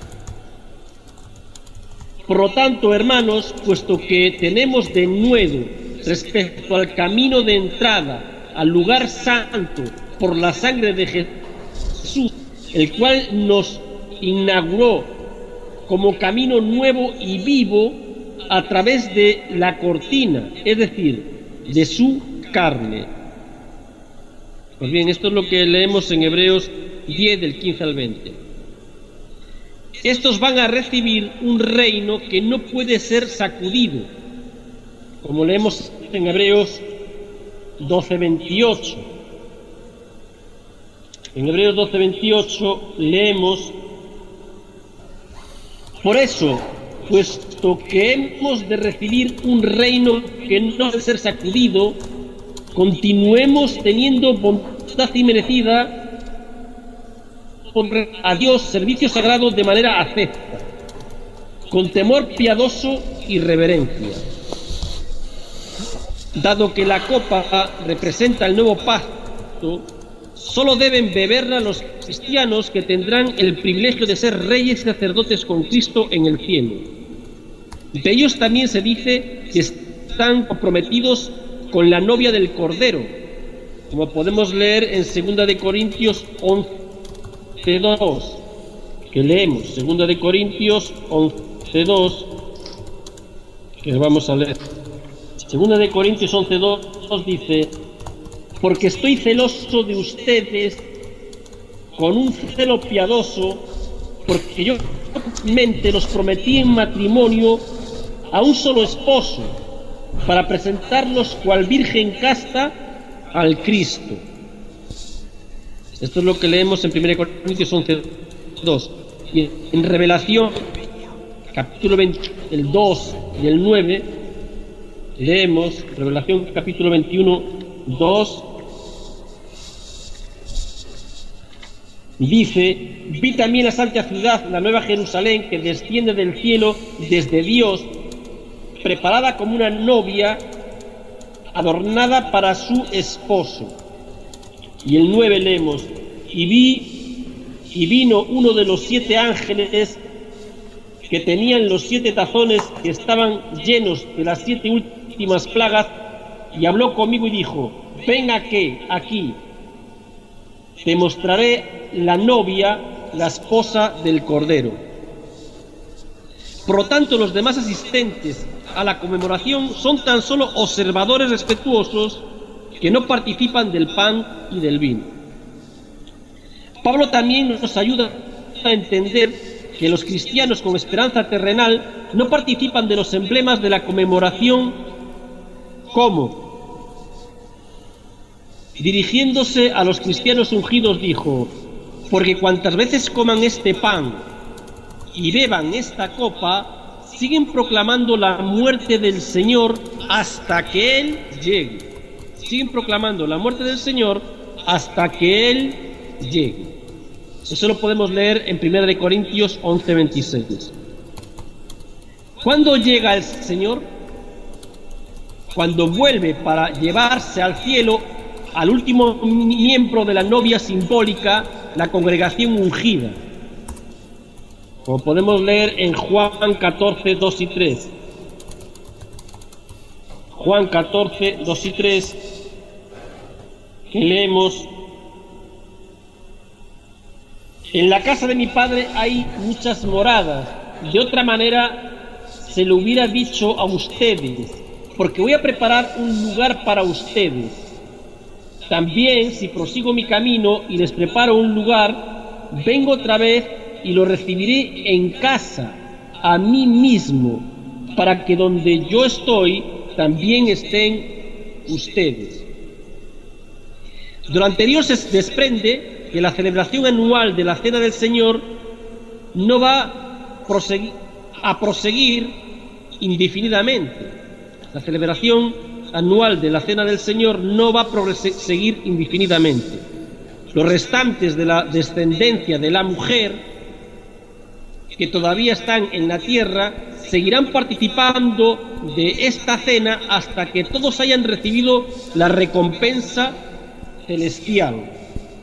Por lo tanto, hermanos, puesto que tenemos de nuevo respecto al camino de entrada al lugar santo por la sangre de Jesús, el cual nos inauguró como camino nuevo y vivo a través de la cortina, es decir, de su carne. Pues bien, esto es lo que leemos en Hebreos 10 del 15 al 20. Estos van a recibir un reino que no puede ser sacudido, como leemos en Hebreos 12:28. En Hebreos 12:28 leemos: por eso, puesto que hemos de recibir un reino que no debe ser sacudido, continuemos teniendo bondad inmerecida a Dios, servicio sagrado de manera acepta, con temor piadoso y reverencia. Dado que la copa representa el nuevo pacto, solo deben beberla los cristianos que tendrán el privilegio de ser reyes y sacerdotes con Cristo en el cielo. De ellos también se dice que están comprometidos con la novia del Cordero, como podemos leer en 2 de Corintios 11:2, que leemos, 2 de Corintios 11:2, que vamos a leer. 2 de Corintios 11:2 dice: porque estoy celoso de ustedes con un celo piadoso, porque yo mente los prometí en matrimonio a un solo esposo, para presentarlos cual virgen casta al Cristo. Esto es lo que leemos en 1 Corintios 11:2. Y en Revelación, capítulo 20, el 2 y el 9, leemos, Revelación capítulo 21, 2, dice: vi también la santa ciudad, la nueva Jerusalén, que desciende del cielo desde Dios, preparada como una novia adornada para su esposo. Y el 9 leemos: y vino uno de los 7 ángeles que tenían los 7 tazones que estaban llenos de las 7 últimas plagas, y habló conmigo y dijo: ven aquí, te mostraré la novia, la esposa del Cordero. Por lo tanto, los demás asistentes a la conmemoración son tan solo observadores respetuosos que no participan del pan y del vino. Pablo también nos ayuda a entender que los cristianos con esperanza terrenal no participan de los emblemas de la conmemoración. ¿Cómo? Dirigiéndose a los cristianos ungidos dijo: porque cuantas veces coman este pan y beban esta copa, siguen proclamando la muerte del Señor hasta que Él llegue. Siguen proclamando la muerte del Señor hasta que Él llegue. Eso lo podemos leer en 1 de Corintios 11:26. ¿Cuándo llega el Señor? Cuando vuelve para llevarse al cielo al último miembro de la novia simbólica, la congregación ungida, como podemos leer en Juan 14, 2 y 3. Juan 14, 2 y 3, que leemos: en la casa de mi Padre hay muchas moradas, de otra manera se lo hubiera dicho a ustedes, porque voy a preparar un lugar para ustedes. También, si prosigo mi camino y les preparo un lugar, vengo otra vez y lo recibiré en casa, a mí mismo, para que donde yo estoy, también estén ustedes. De lo anterior se desprende que la celebración anual de la Cena del Señor no va a proseguir indefinidamente. La celebración anual de la Cena del Señor no va a proseguir indefinidamente. Los restantes de la descendencia de la mujer que todavía están en la tierra seguirán participando de esta cena hasta que todos hayan recibido la recompensa celestial.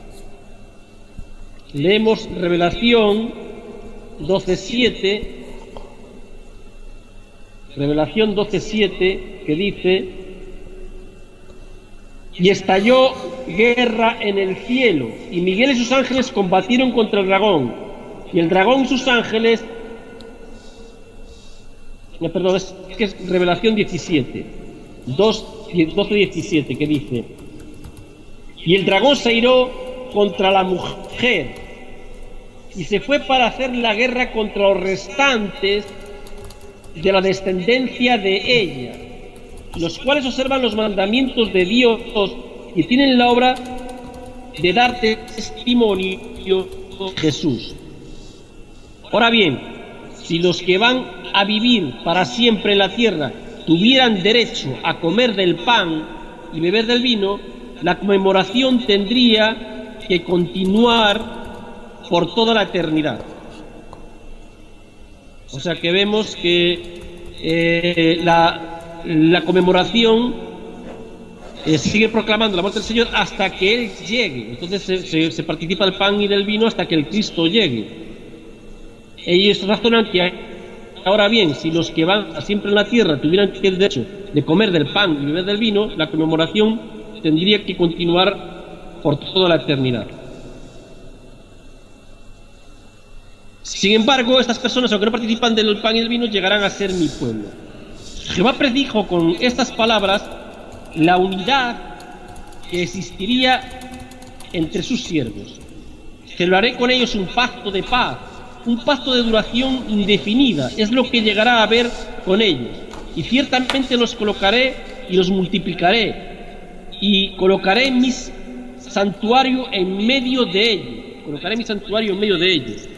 Leemos Revelación 12:7, Revelación 12:7, que dice: y estalló guerra en el cielo, y Miguel y sus ángeles combatieron contra el dragón, y el dragón y sus ángeles... perdón, es Revelación 17, 12:17, que dice: y el dragón se airó contra la mujer, y se fue para hacer la guerra contra los restantes de la descendencia de ella, los cuales observan los mandamientos de Dios y tienen la obra de dar testimonio de Jesús. Ahora bien, si los que van a vivir para siempre en la tierra tuvieran derecho a comer del pan y beber del vino, la conmemoración tendría que continuar por toda la eternidad. O sea que vemos que la conmemoración sigue proclamando la muerte del Señor hasta que Él llegue. Entonces se participa del pan y del vino hasta que el Cristo llegue. Ellos razonan que ahora bien, si los que van siempre en la tierra tuvieran el derecho de comer del pan y beber del vino, la conmemoración tendría que continuar por toda la eternidad. Sin embargo, estas personas, aunque no participan del pan y del vino, llegarán a ser mi pueblo. Jehová predijo con estas palabras la unidad que existiría entre sus siervos. Celebraré con ellos un pacto de paz, un pacto de duración indefinida, es lo que llegará a haber con ellos. Y ciertamente los colocaré y los multiplicaré, y colocaré mis santuario en medio de ellos. Colocaré mi santuario en medio de ellos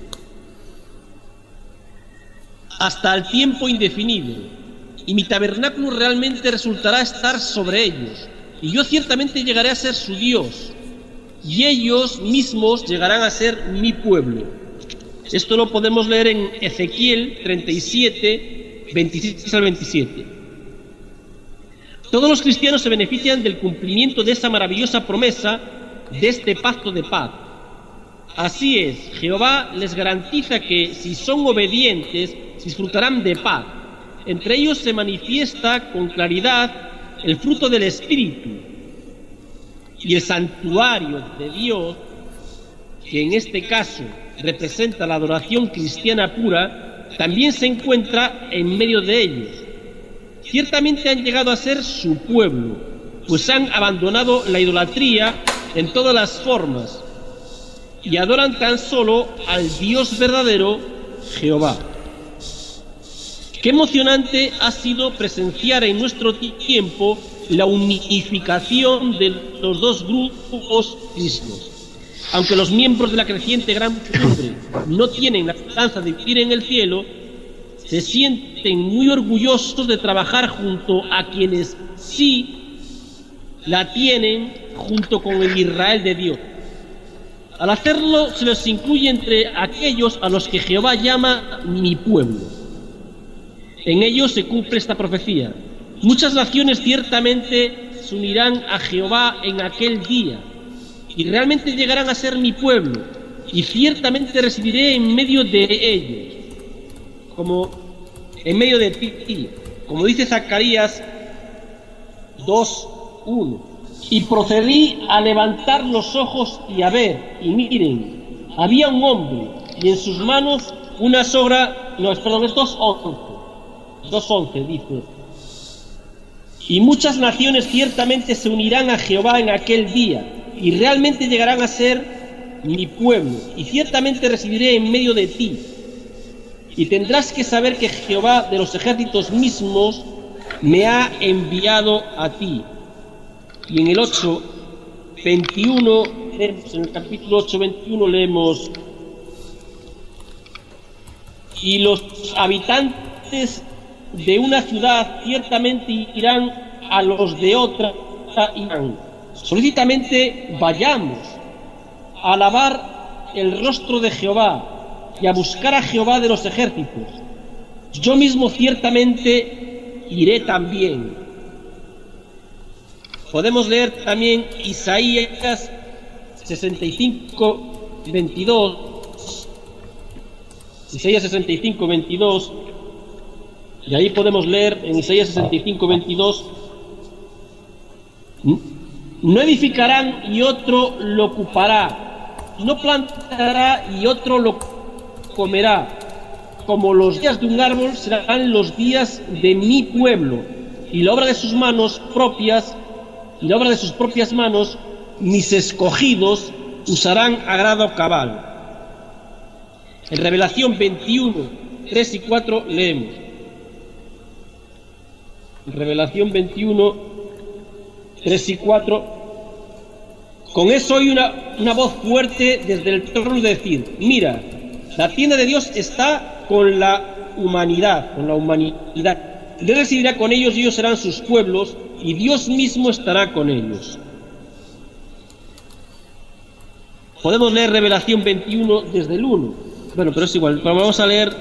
hasta el tiempo indefinido, y mi tabernáculo realmente resultará estar sobre ellos, y yo ciertamente llegaré a ser su Dios, y ellos mismos llegarán a ser mi pueblo. Esto lo podemos leer en Ezequiel 37, 26 al 27. Todos los cristianos se benefician del cumplimiento de esa maravillosa promesa, de este pacto de paz. Así es, Jehová les garantiza que si son obedientes, disfrutarán de paz. Entre ellos se manifiesta con claridad el fruto del Espíritu. Y el santuario de Dios, que en este caso representa la adoración cristiana pura, también se encuentra en medio de ellos. Ciertamente han llegado a ser su pueblo, pues han abandonado la idolatría en todas las formas y adoran tan solo al Dios verdadero, Jehová. Qué emocionante ha sido presenciar en nuestro tiempo la unificación de los dos grupos cristianos. Aunque los miembros de la creciente gran muchedumbre no tienen la esperanza de vivir en el cielo, se sienten muy orgullosos de trabajar junto a quienes sí la tienen, junto con el Israel de Dios. Al hacerlo, se les incluye entre aquellos a los que Jehová llama mi pueblo. En ellos se cumple esta profecía. Muchas naciones ciertamente se unirán a Jehová en aquel día, y realmente llegarán a ser mi pueblo, y ciertamente residiré en medio de ellos, como en medio de ti, como dice Zacarías 2:1. Y procedí a levantar los ojos y a ver, y miren, había un hombre, y en sus manos una soga, es 2:11 dice: y muchas naciones ciertamente se unirán a Jehová en aquel día, y realmente llegarán a ser mi pueblo, y ciertamente residiré en medio de ti. Y tendrás que saber que Jehová de los ejércitos mismos me ha enviado a ti. Y en el 8:21, en el capítulo 8:21 leemos: y los habitantes de una ciudad ciertamente irán a los de otra, irán. Solícitamente vayamos a alabar el rostro de Jehová y a buscar a Jehová de los ejércitos. Yo mismo ciertamente iré también. Podemos leer también Isaías 65, 22. Isaías 65, 22. Y ahí podemos leer en Isaías 65, 22. No edificarán y otro lo ocupará. No plantará y otro lo comerá. Como los días de un árbol serán los días de mi pueblo, y la obra de sus manos propias, y la obra de sus propias manos, mis escogidos usarán a grado cabal. En Revelación 21, 3 y 4 leemos. En Revelación 21, 3 y 4. Con eso oí una voz fuerte desde el trono de decir: mira, la tienda de Dios está con la humanidad. Dios residirá con ellos y ellos serán sus pueblos, y Dios mismo estará con ellos. Podemos leer Revelación 21 desde el 1. Bueno, pero es igual, vamos a leer.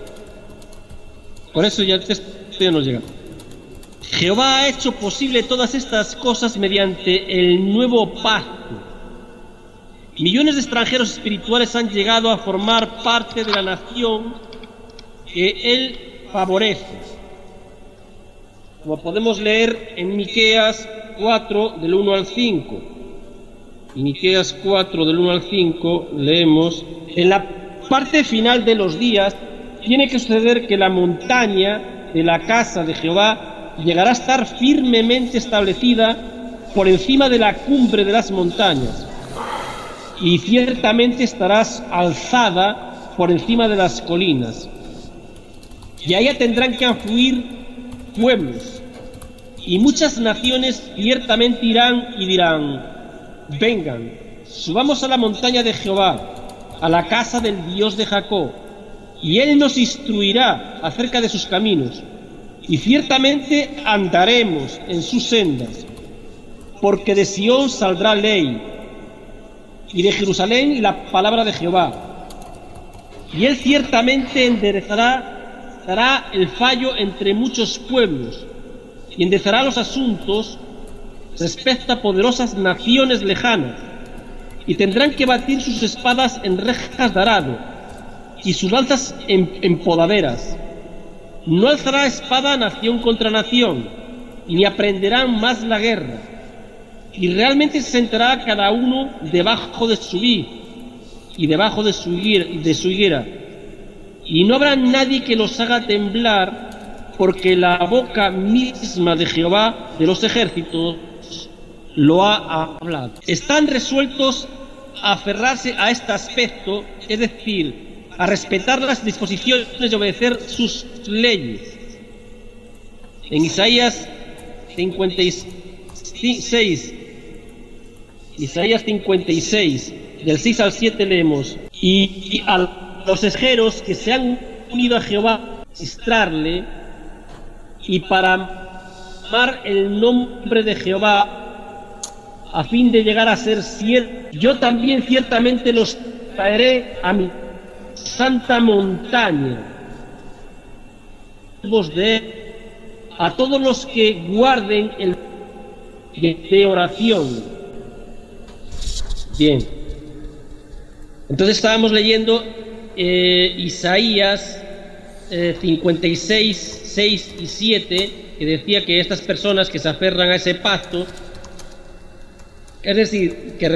Por eso ya el texto ya nos llega. Jehová ha hecho posible todas estas cosas mediante el nuevo pacto. Millones de extranjeros espirituales han llegado a formar parte de la nación que él favorece. Como podemos leer en Miqueas 4, del 1 al 5. En Miqueas 4, del 1 al 5, leemos: en la parte final de los días tiene que suceder que la montaña de la casa de Jehová llegará a estar firmemente establecida por encima de la cumbre de las montañas, y ciertamente estarás alzada por encima de las colinas. Y allá tendrán que afluir pueblos, y muchas naciones ciertamente irán y dirán: vengan, subamos a la montaña de Jehová, a la casa del Dios de Jacob, y él nos instruirá acerca de sus caminos, y ciertamente andaremos en sus sendas, porque de Sión saldrá ley, y de Jerusalén la palabra de Jehová, y él ciertamente dará el fallo entre muchos pueblos, y enderezará los asuntos respecto a poderosas naciones lejanas, y tendrán que batir sus espadas en rejas de arado, y sus lanzas en podaderas. No alzará espada nación contra nación, ni aprenderán más la guerra, y realmente se sentará cada uno debajo de su vid y debajo de su higuera, y no habrá nadie que los haga temblar, porque la boca misma de Jehová de los ejércitos lo ha hablado. Están resueltos a aferrarse a este aspecto, es decir, a respetar las disposiciones y obedecer sus leyes. En Isaías 56, del 6 al 7 leemos: y a los extranjeros que se han unido a Jehová, ministrarle, y para amar el nombre de Jehová, a fin de llegar a ser siervos, yo también ciertamente los traeré a mi santa montaña, a todos los que guarden el de oración. Bien, entonces estábamos leyendo Isaías 56, 6 y 7, que decía que estas personas que se aferran a ese pacto, es decir, que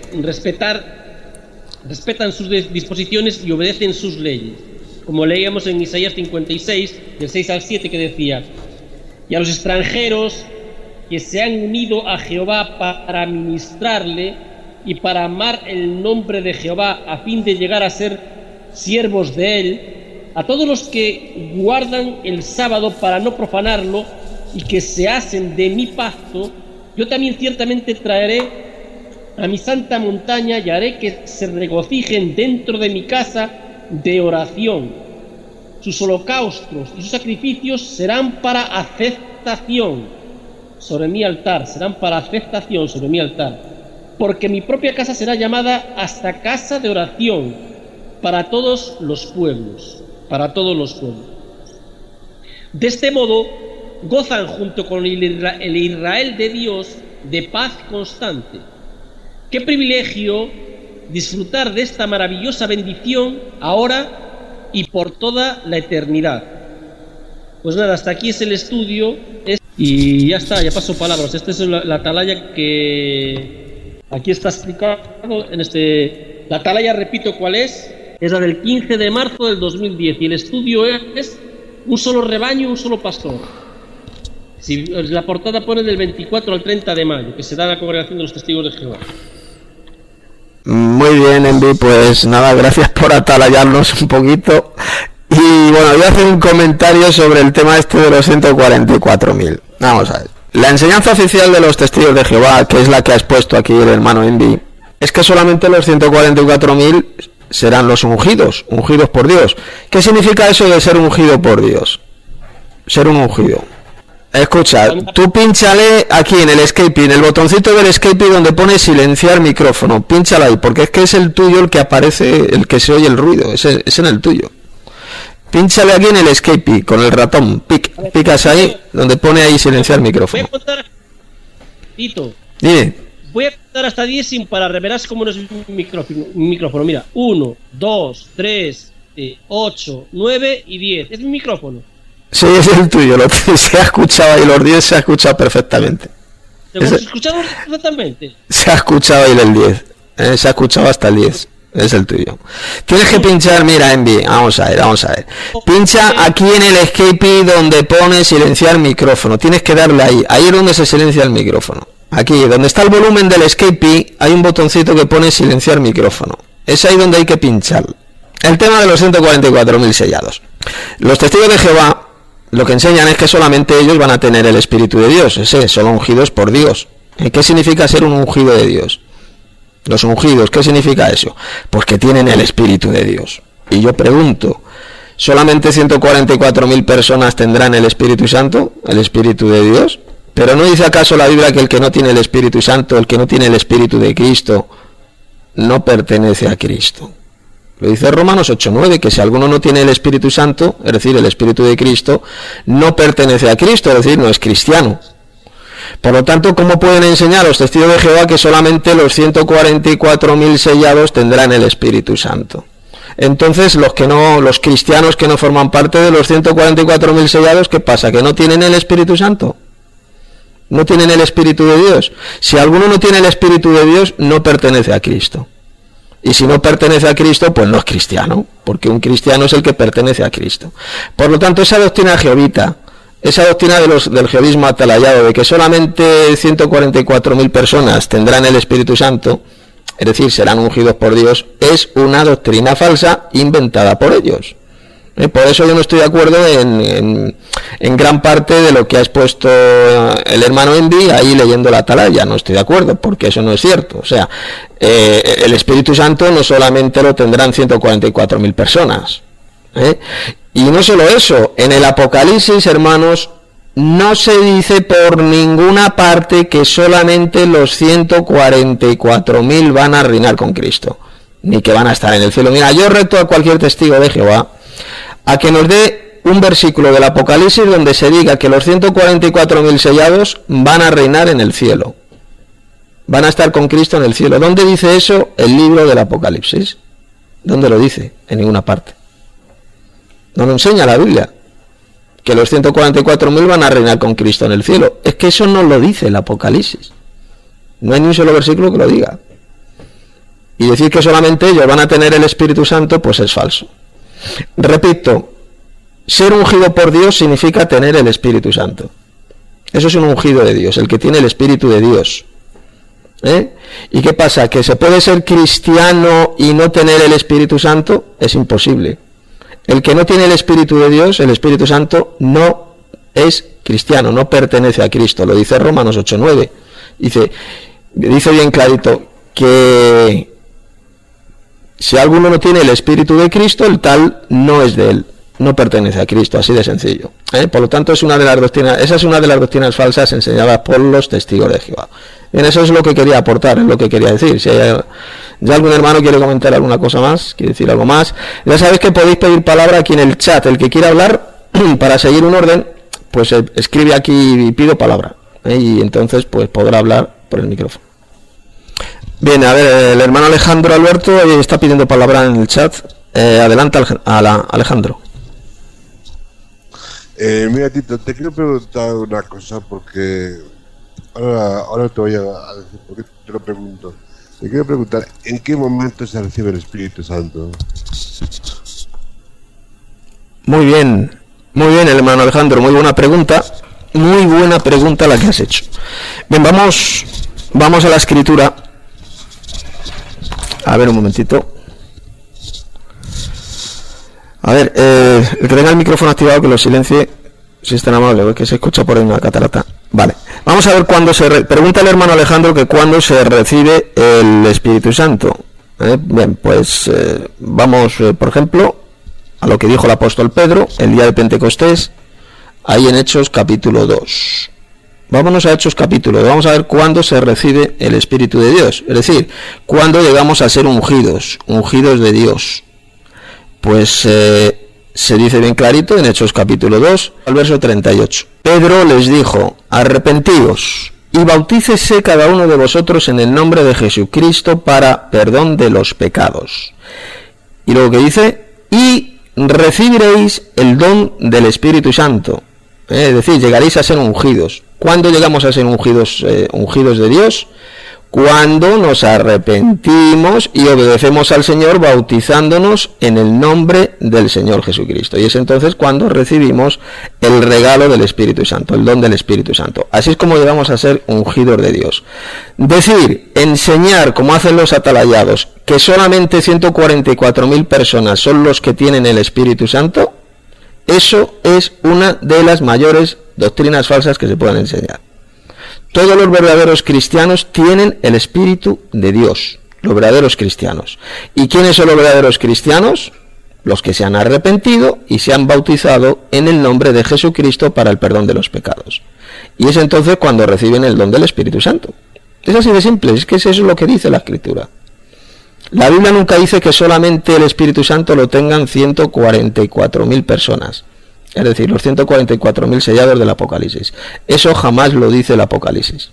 respetan sus disposiciones y obedecen sus leyes, como leíamos en Isaías 56, del 6 al 7, que decía: y a los extranjeros que se han unido a Jehová para ministrarle y para amar el nombre de Jehová, a fin de llegar a ser siervos de él, a todos los que guardan el sábado para no profanarlo y que se hacen de mi pacto, yo también ciertamente traeré a mi santa montaña y haré que se regocijen dentro de mi casa de oración. Sus holocaustos y sus sacrificios serán para aceptación sobre mi altar, porque mi propia casa será llamada hasta casa de oración para todos los pueblos. De este modo, gozan junto con el Israel de Dios de paz constante. Qué privilegio disfrutar de esta maravillosa bendición ahora y por toda la eternidad. Pues nada, hasta aquí es el estudio y ya está, ya paso palabras. Esta es la atalaya que aquí está explicado en este. La atalaya, repito cuál es la del 15 de marzo del 2010 y el estudio es un solo rebaño, un solo pastor. Si la portada pone del 24 al 30 de mayo, que se da la congregación de los testigos de Jehová. Muy bien, Envi, pues nada, gracias por atalayarnos un poquito. Y bueno, voy a hacer un comentario sobre el tema este de los 144.000. Vamos a ver. La enseñanza oficial de los testigos de Jehová, que es la que ha expuesto aquí el hermano Envi, es que solamente los 144.000 serán los ungidos por Dios. ¿Qué significa eso de ser ungido por Dios? Ser un ungido. Escucha, tú pínchale aquí en el escape, en el botoncito del escape donde pone silenciar micrófono, pínchale ahí, porque es que es el tuyo el que aparece, el que se oye el ruido, es en el tuyo. Pínchale aquí en el escape con el ratón, picas ahí donde pone ahí silenciar micrófono. Voy a contar, Tito. Dime. Voy a contar hasta 10 sin parar, verás cómo no es un micrófono. Mira, 1, 2, 3, 8, 9 y 10. Es mi micrófono. Sí, es el tuyo, se ha escuchado ahí los 10, se ha escuchado perfectamente. ¿Te hemos escuchado perfectamente? Se ha escuchado ahí el 10, se ha escuchado hasta el 10, es el tuyo. Tienes que pinchar, mira, Envi, vamos a ver. Pincha aquí en el escape donde pone silenciar micrófono, tienes que darle ahí es donde se silencia el micrófono. Aquí, donde está el volumen del escape, hay un botoncito que pone silenciar micrófono. Es ahí donde hay que pinchar. El tema de los 144.000 sellados. Los testigos de Jehová lo que enseñan es que solamente ellos van a tener el Espíritu de Dios, son ungidos por Dios. ¿Qué significa ser un ungido de Dios? Los ungidos, ¿qué significa eso? Pues que tienen el Espíritu de Dios. Y yo pregunto, ¿solamente 144.000 personas tendrán el Espíritu Santo, el Espíritu de Dios? ¿Pero no dice acaso la Biblia que el que no tiene el Espíritu Santo, el que no tiene el Espíritu de Cristo, no pertenece a Cristo? Lo dice Romanos 8:9, que si alguno no tiene el Espíritu Santo, es decir, el Espíritu de Cristo, no pertenece a Cristo, es decir, no es cristiano. Por lo tanto, ¿cómo pueden enseñar los testigos de Jehová que solamente los 144.000 sellados tendrán el Espíritu Santo? Entonces, los cristianos que no forman parte de los 144.000 sellados, ¿qué pasa? ¿Que no tienen el Espíritu Santo? ¿No tienen el Espíritu de Dios? Si alguno no tiene el Espíritu de Dios, no pertenece a Cristo. Y si no pertenece a Cristo, pues no es cristiano, porque un cristiano es el que pertenece a Cristo. Por lo tanto, esa doctrina jehovita, esa doctrina del jehovismo atalayado, de que solamente 144.000 personas tendrán el Espíritu Santo, es decir, serán ungidos por Dios, es una doctrina falsa inventada por ellos. Por eso yo no estoy de acuerdo en gran parte de lo que ha expuesto el hermano Envi ahí leyendo la atalaya. No estoy de acuerdo, porque eso no es cierto. O sea, el Espíritu Santo no solamente lo tendrán 144.000 personas. Y no solo eso, en el Apocalipsis, hermanos, no se dice por ninguna parte que solamente los 144.000 van a reinar con Cristo, ni que van a estar en el cielo. Mira, yo reto a cualquier testigo de Jehová a que nos dé un versículo del Apocalipsis donde se diga que los 144.000 sellados van a reinar en el cielo, van a estar con Cristo en el cielo. ¿Dónde dice eso el libro del Apocalipsis? ¿Dónde lo dice? En ninguna parte. No lo enseña la Biblia, que los 144.000 van a reinar con Cristo en el cielo. Es que eso no lo dice el Apocalipsis. No hay ni un solo versículo que lo diga. Y decir que solamente ellos van a tener el Espíritu Santo, pues es falso. Repito, ser ungido por Dios significa tener el Espíritu Santo. Eso es un ungido de Dios, el que tiene el Espíritu de Dios. ¿Y qué pasa? ¿Que se puede ser cristiano y no tener el Espíritu Santo? Es imposible. El que no tiene el Espíritu de Dios, el Espíritu Santo, no es cristiano, no pertenece a Cristo. Lo dice Romanos 8:9. Dice bien clarito que si alguno no tiene el Espíritu de Cristo, el tal no es de él, no pertenece a Cristo, así de sencillo. Por lo tanto, esa es una de las doctrinas falsas enseñadas por los testigos de Jehová. Bien, eso es lo que quería aportar, es lo que quería decir. Si hay algún hermano quiere comentar alguna cosa más, quiere decir algo más, ya sabéis que podéis pedir palabra aquí en el chat. El que quiera hablar, para seguir un orden, pues escribe aquí pido palabra, y entonces pues podrá hablar por el micrófono. Bien, a ver, el hermano Alejandro Alberto está pidiendo palabra en el chat. Adelante, Alejandro. Mira, Tito, te quiero preguntar una cosa, porque ahora te voy a decir por qué te lo pregunto. Te quiero preguntar, ¿en qué momento se recibe el Espíritu Santo? Muy bien, hermano Alejandro, muy buena pregunta la que has hecho. Bien, vamos a la escritura. A ver, un momentito. A ver, el que tenga el micrófono activado, que lo silencie, si es tan amable, que se escucha por ahí una catarata. Vale, vamos a ver cuándo pregunta el hermano Alejandro que cuándo se recibe el Espíritu Santo. Bien, pues vamos, por ejemplo, a lo que dijo el apóstol Pedro el día de Pentecostés, ahí en Hechos capítulo 2. Vámonos a Hechos capítulo 2, vamos a ver cuándo se recibe el Espíritu de Dios, es decir, cuándo llegamos a ser ungidos de Dios. Pues se dice bien clarito en Hechos capítulo 2, al verso 38. Pedro les dijo, arrepentíos y bautícese cada uno de vosotros en el nombre de Jesucristo para perdón de los pecados. Y luego que dice, y recibiréis el don del Espíritu Santo. Es decir, llegaréis a ser ungidos. ¿Cuándo llegamos a ser ungidos de Dios? Cuando nos arrepentimos y obedecemos al Señor bautizándonos en el nombre del Señor Jesucristo. Y es entonces cuando recibimos el regalo del Espíritu Santo, el don del Espíritu Santo. Así es como llegamos a ser ungidos de Dios. Decir, enseñar, como hacen los atalayados, que solamente 144.000 personas son los que tienen el Espíritu Santo, eso es una de las mayores doctrinas falsas que se pueden enseñar. Todos los verdaderos cristianos tienen el Espíritu de Dios, los verdaderos cristianos. ¿Y quiénes son los verdaderos cristianos? Los que se han arrepentido y se han bautizado en el nombre de Jesucristo para el perdón de los pecados. Y es entonces cuando reciben el don del Espíritu Santo. Es así de simple, es que eso es lo que dice la Escritura. La Biblia nunca dice que solamente el Espíritu Santo lo tengan 144.000 personas. Es decir, los 144.000 sellados del Apocalipsis. Eso jamás lo dice el Apocalipsis.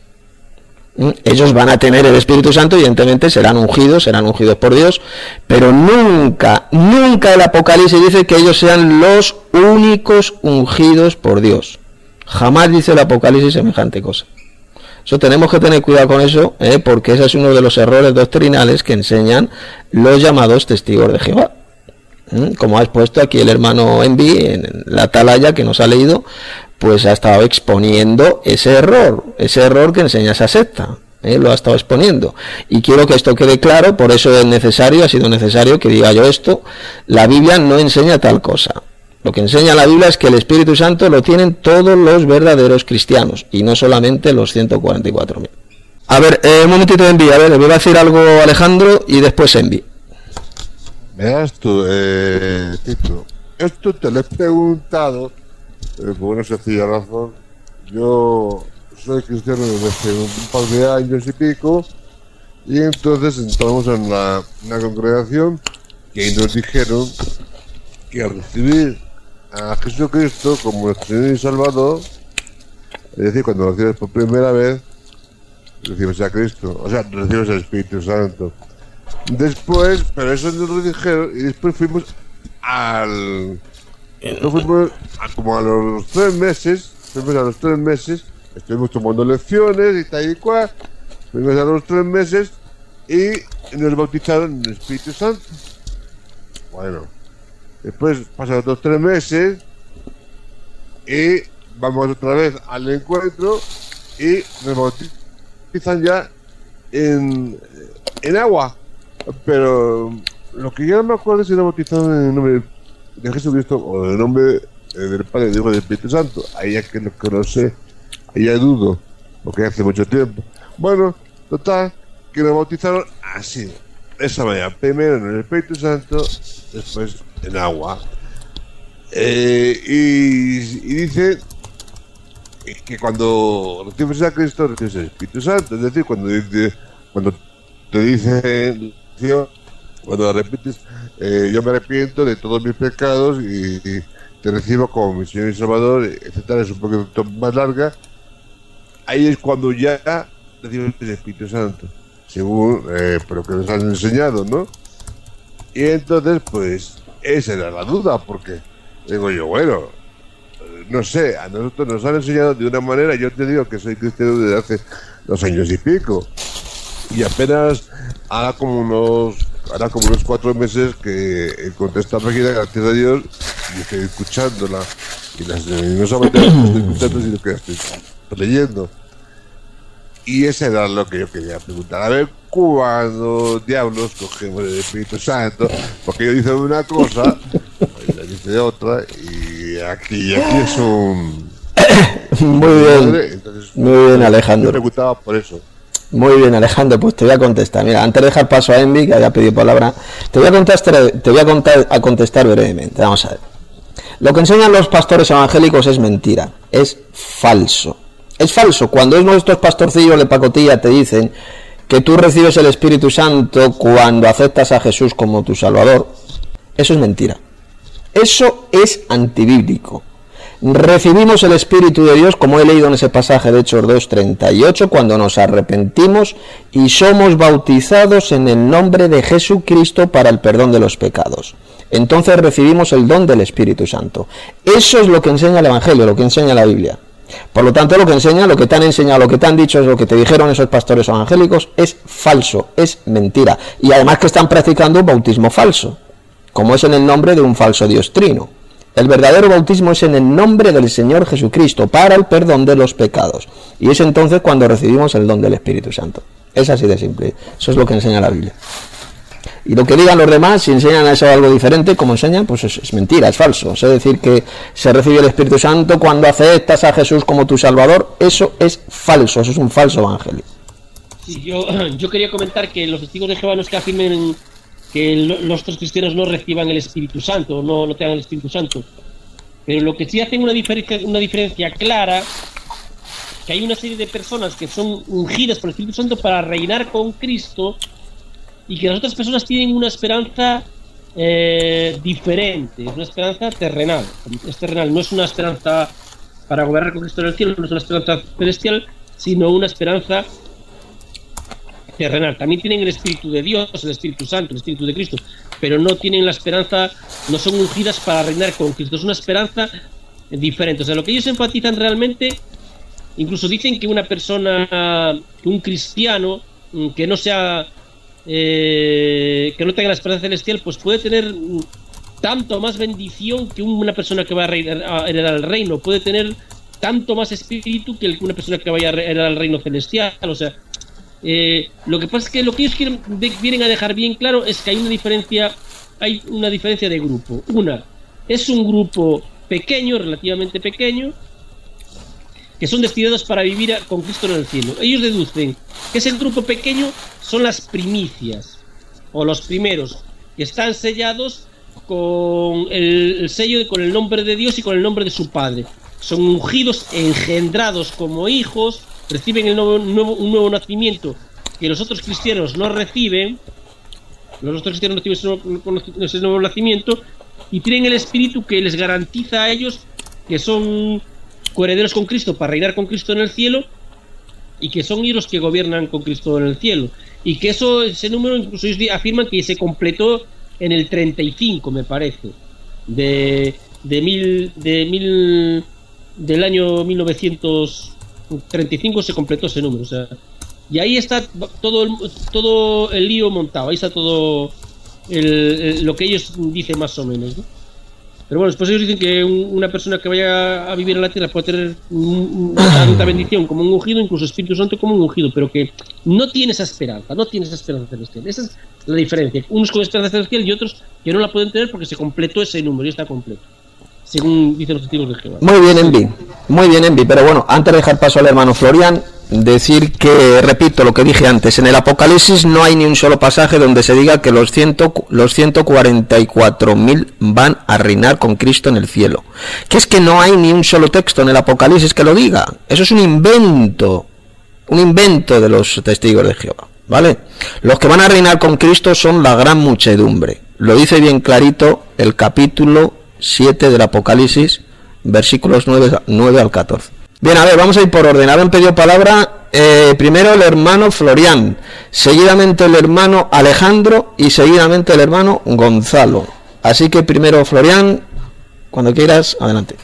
Ellos van a tener el Espíritu Santo, evidentemente serán ungidos por Dios, pero nunca el Apocalipsis dice que ellos sean los únicos ungidos por Dios. Jamás dice el Apocalipsis semejante cosa. Eso tenemos que tener cuidado con eso, porque ese es uno de los errores doctrinales que enseñan los llamados testigos de Jehová. Como ha expuesto aquí el hermano Envi en la atalaya que nos ha leído, pues ha estado exponiendo ese error que enseña esa secta, lo ha estado exponiendo, y quiero que esto quede claro. Por eso ha sido necesario que diga yo esto. La Biblia no enseña tal cosa. Lo que enseña la Biblia es que el Espíritu Santo lo tienen todos los verdaderos cristianos y no solamente los 144.000. A ver, un momentito de Envi, a ver, le voy a decir algo a Alejandro y después Envi. Verás tú, Tito, esto te lo he preguntado por una sencilla razón. Yo soy cristiano desde hace un par de años y pico, y entonces entramos en una congregación que nos dijeron que al recibir a Jesucristo como nuestro Señor y Salvador, es decir, cuando lo recibes por primera vez, recibes a Cristo, o sea, recibes al Espíritu Santo. Después, pero eso nos lo dijeron, y después fuimos como a los 3 meses, estuvimos tomando lecciones y tal y cual, fuimos a los 3 meses y nos bautizaron en el Espíritu Santo. Bueno, después pasan otros 3 meses y vamos otra vez al encuentro y nos bautizan ya en agua. Pero lo que yo no me acuerdo es si era bautizado en el nombre de Jesucristo o en el nombre del Padre, del Hijo y del Espíritu Santo. Ahí ya que no sé, ahí ya dudo, porque hace mucho tiempo. Bueno, total, que nos bautizaron así, de esa manera. Primero en el Espíritu Santo, después en agua. Y dice que cuando recibes a Cristo, recibes el Espíritu Santo. Es decir, cuando te dice, cuando repites, yo me arrepiento de todos mis pecados y te recibo como mi Señor y Salvador, etcétera, es un poquito más larga. Ahí es cuando ya recibo el Espíritu Santo, según pero que nos han enseñado, ¿no? Y entonces, pues, esa era la duda, porque digo yo, bueno, no sé, a nosotros nos han enseñado de una manera. Yo te digo que soy cristiano desde hace 2 años y pico, y apenas hará como unos 4 meses que encontré esta página, gracias a Dios, y estoy escuchándola, y no solamente la estoy escuchando, sino que la estoy leyendo. Y ese era lo que yo quería preguntar, a ver cuándo diablos cogemos el Espíritu Santo, porque yo dice una cosa, ella dice otra, y aquí es un... Muy bien, entonces, muy bien, Alejandro. Yo preguntaba por eso. Muy bien, Alejandro, pues te voy a contestar. Mira, antes de dejar paso a Envi, que había pedido palabra, te voy a contestar brevemente. Vamos a ver. Lo que enseñan los pastores evangélicos es mentira, es falso. Es falso. Cuando nuestros pastorcillos de pacotilla te dicen que tú recibes el Espíritu Santo cuando aceptas a Jesús como tu Salvador, eso es mentira. Eso es antibíblico. Recibimos el Espíritu de Dios, como he leído en ese pasaje de Hechos 2:38, cuando nos arrepentimos y somos bautizados en el nombre de Jesucristo para el perdón de los pecados. Entonces recibimos el don del Espíritu Santo. Eso es lo que enseña el Evangelio, lo que enseña la Biblia. Por lo tanto, lo que enseña, lo que te han enseñado, lo que te han dicho, es lo que te dijeron esos pastores evangélicos, es falso, es mentira. Y además que están practicando un bautismo falso, como es en el nombre de un falso Dios trino. El verdadero bautismo es en el nombre del Señor Jesucristo, para el perdón de los pecados. Y es entonces cuando recibimos el don del Espíritu Santo. Es así de simple. Eso es lo que enseña la Biblia. Y lo que digan los demás, si enseñan eso algo diferente, como enseñan, pues es mentira, es falso. Es decir, que se recibe el Espíritu Santo cuando aceptas a Jesús como tu Salvador, eso es falso, eso es un falso evangelio. Sí, yo quería comentar que los testigos de Jehová no es que afirmen que los otros cristianos no reciban el Espíritu Santo, no tengan el Espíritu Santo. Pero lo que sí hacen una diferencia clara, que hay una serie de personas que son ungidas por el Espíritu Santo para reinar con Cristo, y que las otras personas tienen una esperanza diferente, es una esperanza terrenal. Es terrenal, no es una esperanza para gobernar con Cristo en el cielo, no es una esperanza celestial, sino una esperanza terrenal. También tienen el Espíritu de Dios, el Espíritu Santo, el Espíritu de Cristo, pero no tienen la esperanza, no son ungidas para reinar con Cristo, es una esperanza diferente. O sea, lo que ellos enfatizan realmente, incluso dicen que una persona, que un cristiano que no sea que no tenga la esperanza celestial, pues puede tener tanto más bendición que una persona que va a heredar el reino, puede tener tanto más espíritu que una persona que vaya a heredar el reino celestial. O sea, lo que pasa es que lo que ellos vienen a dejar bien claro es que hay una diferencia de grupo. Una, es un grupo pequeño, relativamente pequeño, que son destinados para vivir con Cristo en el cielo. Ellos deducen que ese grupo pequeño son las primicias, o los primeros, que están sellados con el sello, con el nombre de Dios y con el nombre de su Padre. Son ungidos, engendrados como hijos, reciben un nuevo nacimiento que los otros cristianos no reciben. Los otros cristianos no reciben ese nuevo nacimiento, y tienen el Espíritu que les garantiza a ellos que son coherederos con Cristo para reinar con Cristo en el cielo, y que son ellos los que gobiernan con Cristo en el cielo. Y que ese número, incluso ellos afirman que se completó en el 35, me parece, del año 1935 se completó ese número. O sea, y ahí está todo el lío montado, ahí está todo lo que ellos dicen más o menos, ¿no? Pero bueno, después ellos dicen que una persona que vaya a vivir en la tierra puede tener tanta bendición como un ungido, incluso Espíritu Santo como un ungido, pero que no tiene esa esperanza celestial. Esa es la diferencia. Unos con esperanza celestial y otros que no la pueden tener porque se completó ese número y está completo, según dicen los testigos de Jehová. Muy bien, Envi, pero bueno, antes de dejar paso al hermano Florian, decir que, repito lo que dije antes, en el Apocalipsis no hay ni un solo pasaje donde se diga que los 144.000 van a reinar con Cristo en el cielo. Que es que no hay ni un solo texto en el Apocalipsis que lo diga. Eso es un invento de los testigos de Jehová, ¿vale? Los que van a reinar con Cristo son la gran muchedumbre. Lo dice bien clarito el capítulo 7 del Apocalipsis, versículos 9 al 14. Bien, a ver, vamos a ir por orden. Habían pedido palabra primero el hermano Florian, seguidamente el hermano Alejandro y seguidamente el hermano Gonzalo. Así que primero Florian, cuando quieras, adelante.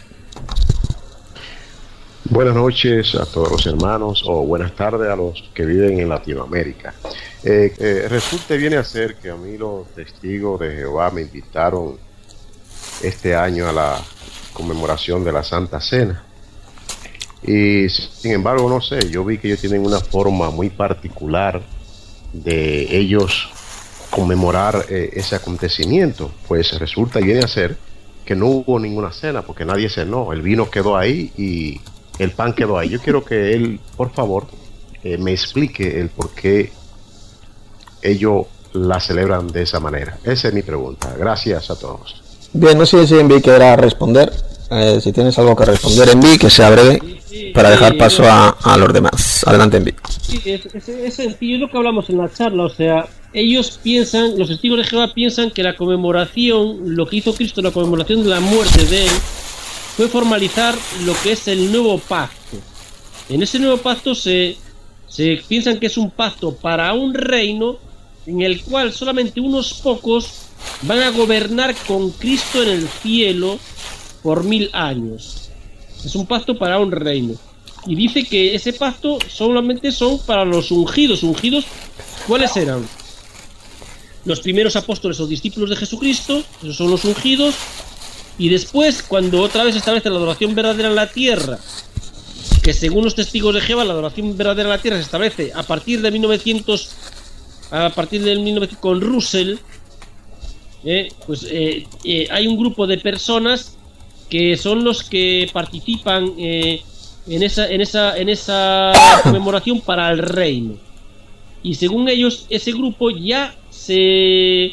Buenas noches a todos los hermanos, o buenas tardes a los que viven en Latinoamérica. Resulta viene a ser que a mí los testigos de Jehová me invitaron este año a la conmemoración de la Santa Cena. Y sin embargo, no sé, yo vi que ellos tienen una forma muy particular de ellos conmemorar ese acontecimiento. Pues resulta viene a ser que no hubo ninguna cena porque nadie cenó, el vino quedó ahí y el pan quedó ahí. Yo quiero que él, por favor, me explique el por qué ellos la celebran de esa manera. Esa es mi pregunta. Gracias a todos. Bien, no sé si Envi querrá responder. Si tienes algo que responder, Envi, que sea breve, para dejar paso a los demás. Adelante, Envi. Sí, es sencillo, es lo que hablamos en la charla. O sea, ellos piensan, los testigos de Jehová piensan que la conmemoración, lo que hizo Cristo, la conmemoración de la muerte de él, fue formalizar lo que es el nuevo pacto. En ese nuevo pacto se piensan que es un pacto para un reino en el cual solamente unos pocos van a gobernar con Cristo en el cielo por 1000 años. Es un pacto para un reino. Y dice que ese pacto solamente son para los ungidos. ¿Ungidos cuáles eran? Los primeros apóstoles o discípulos de Jesucristo, esos son los ungidos. Y después, cuando otra vez establece la adoración verdadera en la tierra, que según los testigos de Jehová, la adoración verdadera en la tierra se establece a partir de 1900, con Russell, hay un grupo de personas que son los que participan en esa conmemoración para el reino. Y según ellos, ese grupo ya se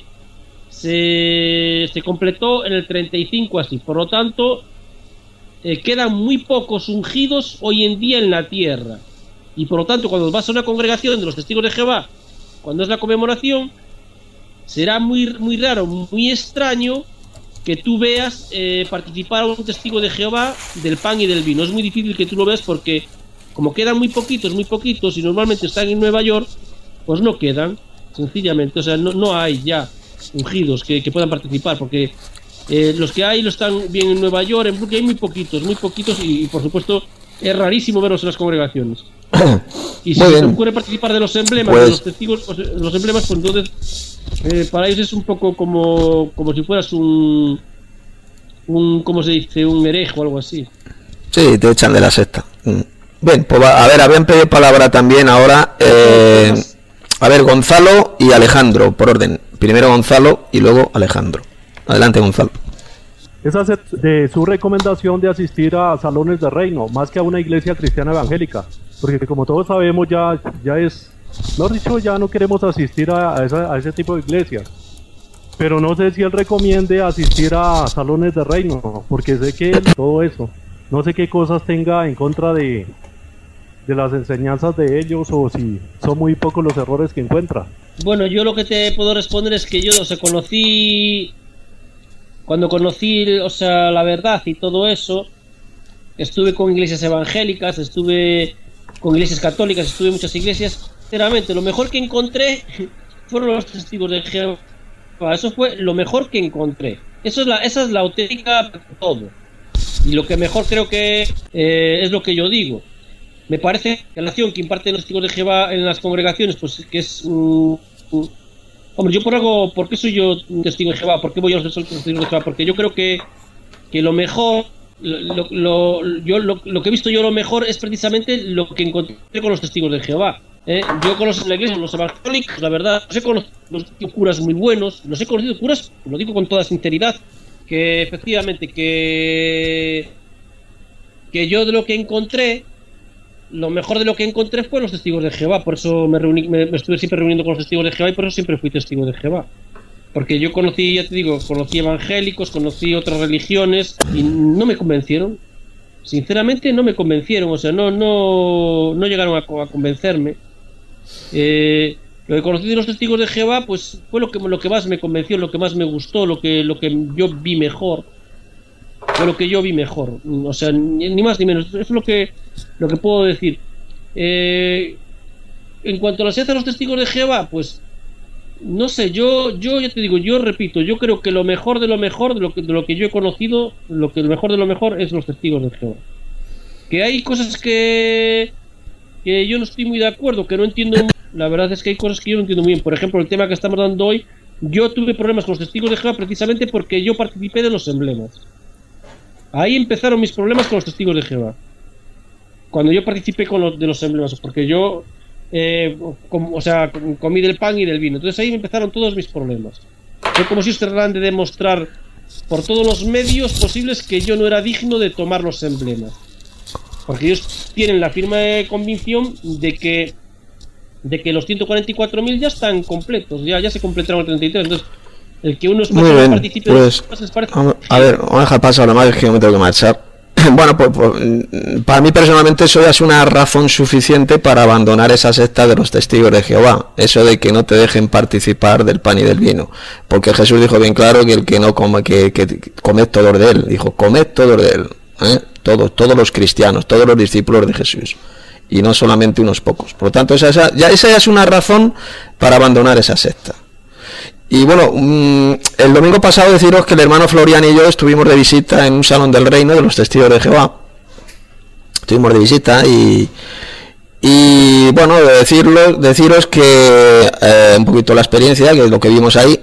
completó en el 35 así. Por lo tanto, quedan muy pocos ungidos hoy en día en la tierra. Y por lo tanto, cuando vas a una congregación de los testigos de Jehová, cuando es la conmemoración, será muy raro, muy extraño que tú veas participar a un testigo de Jehová del pan y del vino. Es muy difícil que tú lo veas porque como quedan muy poquitos y normalmente están en Nueva York, pues no quedan, sencillamente. O sea, no hay ya ungidos que puedan participar porque los que hay lo están bien en Nueva York, en Brooklyn hay muy poquitos y por supuesto es rarísimo verlos en las congregaciones. Y si se ocurre participar de los emblemas, de los testigos, pues, los emblemas, pues entonces para ellos es un poco como si fueras un ¿cómo se dice? Un hereje o algo así. Sí, te echan de la secta. Bien, pues a ver, habían pedido palabra también ahora a ver, Gonzalo y Alejandro, por orden. Primero Gonzalo y luego Alejandro. Adelante, Gonzalo. Esa es de su recomendación de asistir a salones de reino, más que a una iglesia cristiana evangélica, porque como todos sabemos ya es, no dicho, ya no queremos asistir a ese tipo de iglesias, pero no sé si él recomiende asistir a salones de reino, porque sé que todo eso, no sé qué cosas tenga en contra de las enseñanzas de ellos, o si son muy pocos los errores que encuentra. Bueno, yo lo que te puedo responder es que yo cuando conocí, la verdad y todo eso, estuve con iglesias evangélicas, estuve con iglesias católicas, estuve en muchas iglesias. Sinceramente, lo mejor que encontré fueron los testigos de Jehová. Eso fue lo mejor que encontré. Esa es la auténtica de todo. Y lo que mejor creo que es lo que yo digo. Me parece que la acción que imparten los testigos de Jehová en las congregaciones, pues que es hombre, yo ¿por qué soy yo un testigo de Jehová? ¿Por qué voy a los testigos de Jehová? Porque yo creo que lo mejor, lo que he visto yo lo mejor es precisamente lo que encontré con los testigos de Jehová. Yo conozco en la iglesia los evangélicos, la verdad, los he conocido curas muy buenos, los he conocido curas, lo digo con toda sinceridad, que efectivamente que yo de lo que encontré, lo mejor de lo que encontré fue los testigos de Jehová. Por eso me estuve siempre reuniendo con los testigos de Jehová y por eso siempre fui testigo de Jehová. Porque yo conocí evangélicos, conocí otras religiones y no me convencieron. Sinceramente no me convencieron, o sea, no llegaron a convencerme. Lo que conocí de los testigos de Jehová, pues fue lo que más me convenció, lo que más me gustó, lo que yo vi mejor. fue lo que yo vi mejor. O sea, ni más ni menos. Eso es lo que puedo decir. En cuanto a la enseñanza de los testigos de Jehová, pues no sé, yo ya te digo, yo repito, yo creo que lo mejor de lo mejor, de lo que yo he conocido, lo mejor de lo mejor es los testigos de Jehová. Que hay cosas que yo no estoy muy de acuerdo, que no entiendo. La verdad es que hay cosas que yo no entiendo muy bien. Por ejemplo, el tema que estamos dando hoy, yo tuve problemas con los testigos de Jehová precisamente porque yo participé de los emblemas. Ahí empezaron mis problemas con los testigos de Jehová. Cuando yo participé de los emblemas, porque yo comí del pan y del vino. Entonces ahí empezaron todos mis problemas. Fue como si trataran de demostrar por todos los medios posibles que yo no era digno de tomar los emblemas. Porque ellos tienen la firme convicción de que los 144.000 ya están completos, ya se completaron el 33. Entonces, el que unos no participe pues, a ver, vamos a dejar pasar lo más, que yo me tengo que marchar. Bueno, pues, para mí personalmente eso ya es una razón suficiente para abandonar esa secta de los testigos de Jehová, eso de que no te dejen participar del pan y del vino, porque Jesús dijo bien claro que el que no coma, que comed todos de él, dijo, comed todos de él, todos los cristianos, todos los discípulos de Jesús, y no solamente unos pocos. Por lo tanto, esa ya es una razón para abandonar esa secta. Y bueno, el domingo pasado deciros que el hermano Florian y yo estuvimos de visita en un salón del reino de los testigos de Jehová. Estuvimos de visita y bueno, deciros que un poquito la experiencia, que es lo que vimos ahí.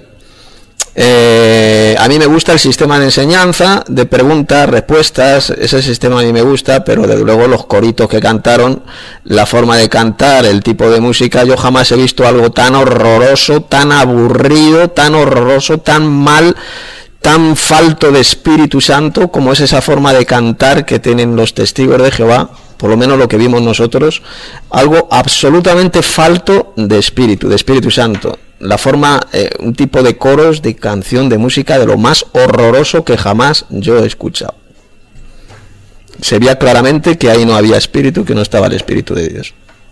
A mí me gusta el sistema de enseñanza, de preguntas, respuestas, ese sistema a mí me gusta, pero desde luego los coritos que cantaron, la forma de cantar, el tipo de música, yo jamás he visto algo tan horroroso, tan aburrido, tan horroroso, tan mal, tan falto de Espíritu Santo como es esa forma de cantar que tienen los testigos de Jehová, por lo menos lo que vimos nosotros, algo absolutamente falto de Espíritu Santo. La forma, un tipo de coros, de canción, de música, de lo más horroroso que jamás yo he escuchado. Se veía claramente que ahí no había espíritu, que no estaba el Espíritu de Dios.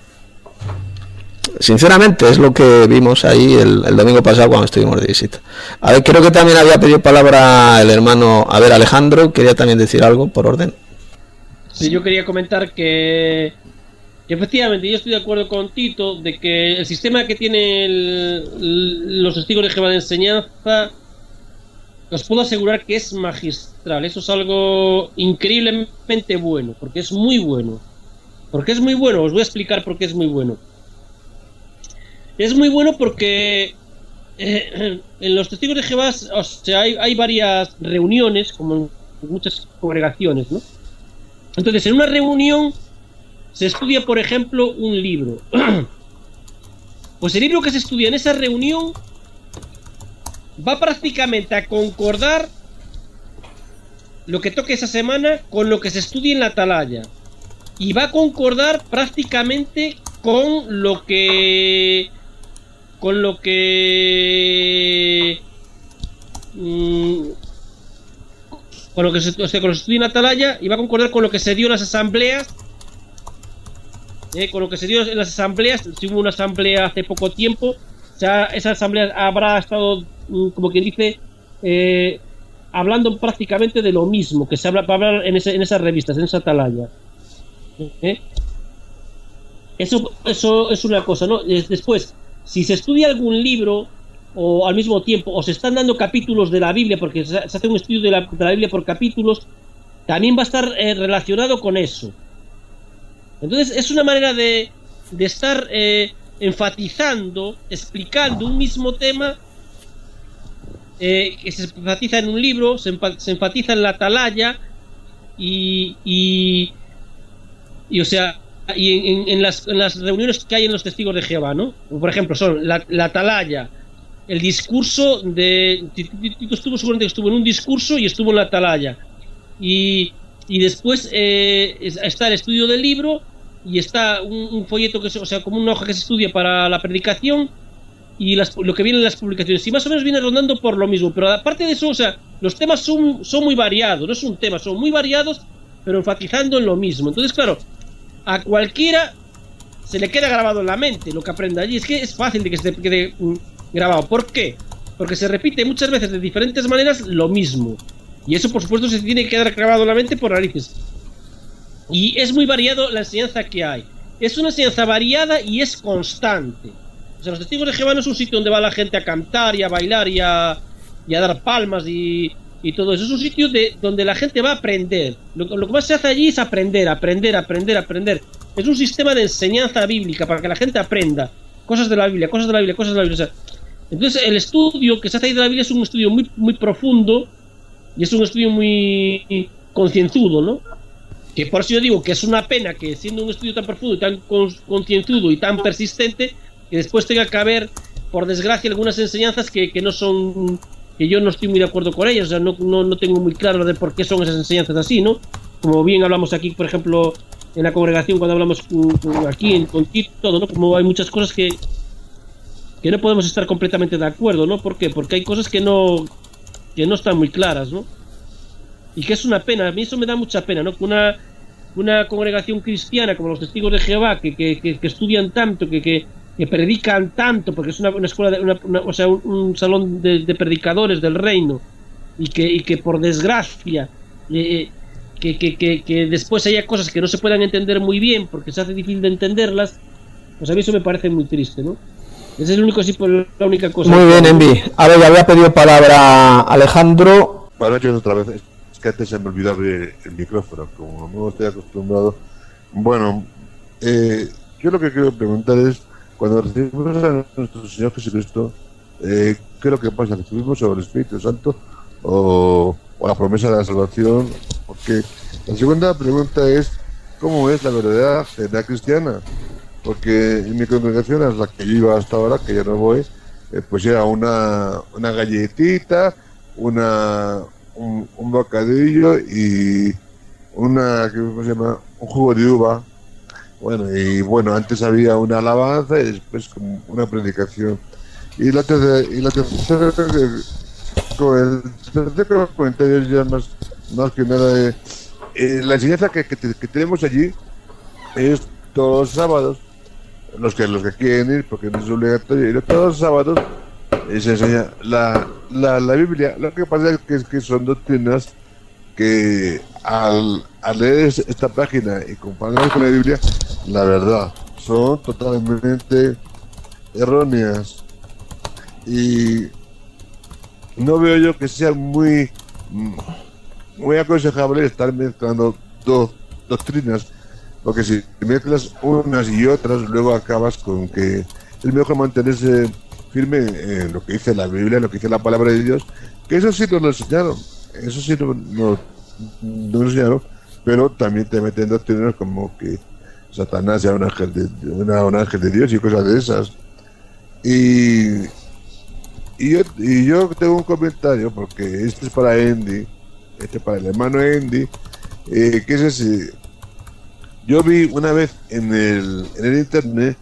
Sinceramente es lo que vimos ahí el domingo pasado cuando estuvimos de visita. A ver, creo que también había pedido palabra el hermano, a ver, Alejandro, quería también decir algo por orden. Sí, yo quería comentar que efectivamente yo estoy de acuerdo con Tito de que el sistema que tienen los testigos de Jehová de enseñanza, os puedo asegurar que es magistral. Eso es algo increíblemente bueno, porque es muy bueno. ¿Por qué es muy bueno? Os voy a explicar por qué es muy bueno. Es muy bueno porque en los testigos de Jehová, o sea, hay varias reuniones, como en muchas congregaciones, ¿no? Entonces, en una reunión se estudia, por ejemplo, un libro. Pues el libro que se estudia en esa reunión va prácticamente a concordar lo que toque esa semana con lo que se estudia en la atalaya. Y va a concordar prácticamente con lo que se estudia en Atalaya, y va a concordar con lo que se dio en las asambleas, con lo que se dio en las asambleas. Si hubo una asamblea hace poco tiempo, o sea, esa asamblea habrá estado, como quien dice, hablando prácticamente de lo mismo que se habla para hablar en esas revistas, en esa Atalaya. Eso es una cosa, ¿no? Después, si se estudia algún libro, o al mismo tiempo, o se están dando capítulos de la Biblia, porque se hace un estudio de la Biblia por capítulos, también va a estar relacionado con eso. Entonces es una manera de estar enfatizando, explicando un mismo tema, que se enfatiza en un libro, se enfatiza en la atalaya, y o sea, y en las reuniones que hay en los testigos de Jehová, ¿no? Por ejemplo, son la atalaya, el discurso de Tito seguramente estuvo en un discurso y estuvo en la atalaya, y después está el estudio del libro, y está un folleto que o sea, como una hoja que se estudia para la predicación, y lo que viene en las publicaciones, y más o menos viene rondando por lo mismo. Pero aparte de eso, o sea, los temas son muy variados, no es un tema, son muy variados, pero enfatizando en lo mismo. Entonces, claro, a cualquiera se le queda grabado en la mente lo que aprende allí. Es que es fácil de que se te quede grabado. ¿Por qué? Porque se repite muchas veces de diferentes maneras lo mismo. Y eso, por supuesto, se tiene que quedar grabado en la mente por narices. Y es muy variado la enseñanza que hay. Es una enseñanza variada y es constante. O sea, los testigos de Jehová no es un sitio donde va la gente a cantar y a bailar y a dar palmas y todo eso. Es un sitio donde la gente va a aprender. Lo que más se hace allí es aprender. Es un sistema de enseñanza bíblica para que la gente aprenda cosas de la Biblia. O sea, entonces el estudio que se hace ahí de la Biblia es un estudio muy, muy profundo y es un estudio muy concienzudo, ¿no? Que por eso yo digo que es una pena que siendo un estudio tan profundo y tan concienzudo y tan persistente, que después tenga que haber, por desgracia, algunas enseñanzas que no son, que yo no estoy muy de acuerdo con ellas. O sea, no tengo muy claro de por qué son esas enseñanzas así, ¿no? Como bien hablamos aquí, por ejemplo, en la congregación, cuando hablamos aquí con Tito, todo, ¿no? Como hay muchas cosas que no podemos estar completamente de acuerdo, ¿no? ¿Por qué? Porque hay cosas que no están muy claras, ¿no? Y que es una pena. A mí eso me da mucha pena, ¿no? Que una congregación cristiana como los Testigos de Jehová, que estudian tanto, que predican tanto, porque es una escuela, o sea, un salón de predicadores del reino, y que por desgracia que después haya cosas que no se puedan entender muy bien porque se hace difícil de entenderlas, pues a mí eso me parece muy triste, ¿no? Ese es el único, sí, la única cosa. Muy bien, Envi. A ver, ya había pedido palabra Alejandro. Para yo otra vez, es que antes se me olvidó abrir el micrófono, como no estoy acostumbrado. Bueno, yo lo que quiero preguntar es, cuando recibimos a nuestro Señor Jesucristo, ¿qué es lo que pasa? ¿Recibimos sobre el Espíritu Santo o la promesa de la salvación? Porque la segunda pregunta es, ¿cómo es la verdadera fe cristiana? Porque en mi congregación, a la que yo iba hasta ahora, que ya no voy, pues era una galletita, un bocadillo y ¿cómo se llama? Un jugo de uva. Bueno, antes había una alabanza y después como una predicación. Y la tercera comentario ya más que nada, la enseñanza que tenemos allí es todos los sábados, los que quieren ir, porque no es obligatorio ir todos los sábados, se enseña la Biblia. Lo que pasa es que son doctrinas que al leer esta página y compararlas con la Biblia, la verdad, son totalmente erróneas. Y no veo yo que sea muy aconsejable estar mezclando dos doctrinas, porque si mezclas unas y otras, luego acabas con que es mejor mantenerse firme en lo que dice la Biblia, en lo que dice la palabra de Dios, que eso sí nos lo enseñaron, nos enseñaron, pero también te meten doctrinas como que Satanás sea un ángel de Dios y cosas de esas. Y yo tengo un comentario, porque este es para Andy, para el hermano Andy, que es ese. Yo vi una vez en el internet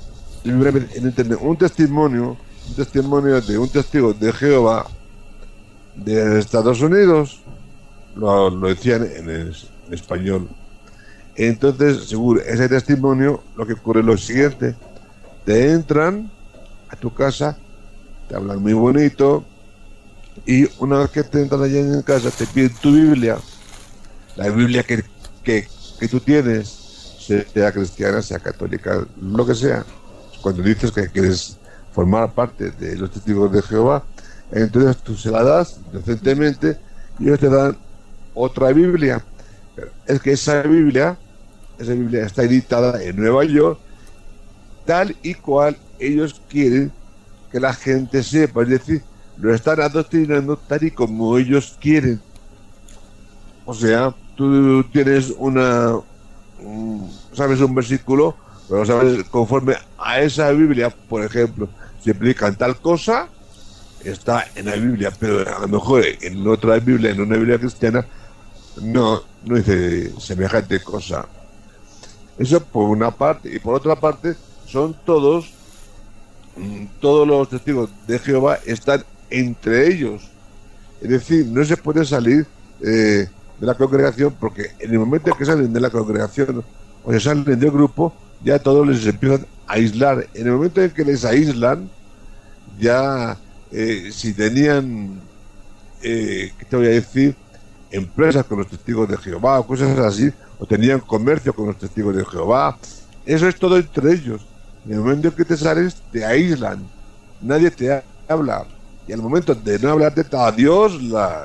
un testimonio de un testigo de Jehová de Estados Unidos, lo decían en español. Entonces, seguro, ese testimonio, lo que ocurre es lo siguiente: te entran a tu casa, te hablan muy bonito, y una vez que te entran allá en casa, te piden tu Biblia, la Biblia que tú tienes, sea cristiana, sea católica, lo que sea. Cuando dices que quieres formar parte de los testigos de Jehová, entonces tú se la das decentemente y ellos te dan otra Biblia. Pero es que esa Biblia está editada en Nueva York tal y cual ellos quieren que la gente sepa, es decir, lo están adoctrinando tal y como ellos quieren. O sea, tú tienes sabes un versículo, pero sabes, conforme a esa Biblia, por ejemplo, si predican tal cosa, está en la Biblia, pero a lo mejor en otra Biblia, en una Biblia cristiana, no dice semejante cosa. Eso por una parte. Y por otra parte, son todos los testigos de Jehová están entre ellos. Es decir, no se puede salir de la congregación, porque en el momento en que salen de la congregación o se salen del grupo, ya todos les empiezan a aislar. En el momento en que les aíslan, ya si tenían, ¿qué te voy a decir? empresas con los testigos de Jehová o cosas así, o tenían comercio con los testigos de Jehová. Eso es todo entre ellos. En el momento en que te sales, te aíslan, nadie te habla, y al momento de no hablarte, adiós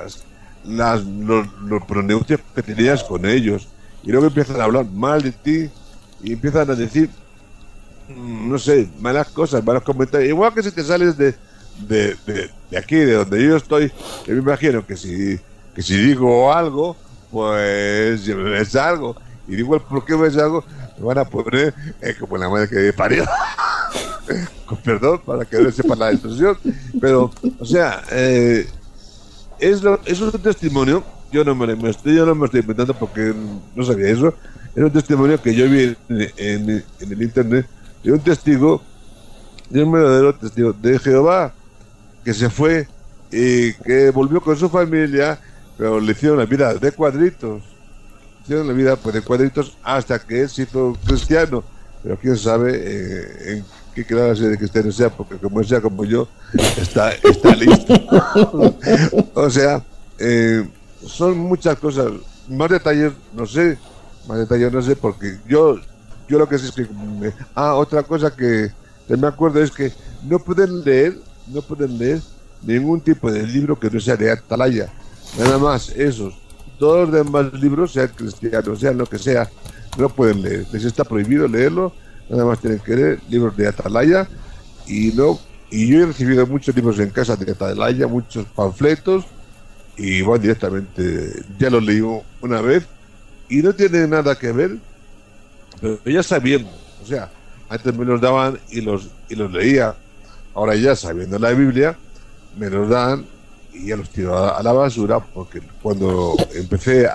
los pronuncios que tenías con ellos, y luego empiezan a hablar mal de ti y empiezan a decir, no sé, malas cosas, malos comentarios. Igual que si te sales de aquí, de donde yo estoy, yo me imagino que si digo algo, pues yo me salgo, y digo el por qué me salgo, me van a poner como la madre que me parió. Con perdón, para que no sepan la expresión, pero, o sea, eso es un testimonio. Yo no me lo estoy inventando porque no sabía eso. Es un testimonio que yo vi en el internet de un testigo, de un verdadero testigo de Jehová, que se fue y que volvió con su familia, pero le hicieron la vida de cuadritos. Hicieron la vida pues de cuadritos hasta que él se hizo cristiano. Pero quién sabe en qué clase de cristiano sea, porque como sea como yo, está listo. O sea, son muchas cosas. Más detalles no sé, porque yo lo que sé es que... otra cosa que me acuerdo es que no pueden leer ningún tipo de libro que no sea de Atalaya. Nada más esos. Todos los demás libros, sean cristianos, sean lo que sea, no pueden leer. Les está prohibido leerlo. Nada más tienen que leer libros de Atalaya. Y yo he recibido muchos libros en casa de Atalaya, muchos panfletos, y bueno, directamente ya los leí una vez y no tiene nada que ver, pero ya sabiendo, o sea, antes me los daban y los leía. Ahora ya sabiendo la Biblia, me los dan y ya los tiro a la basura, porque cuando empecé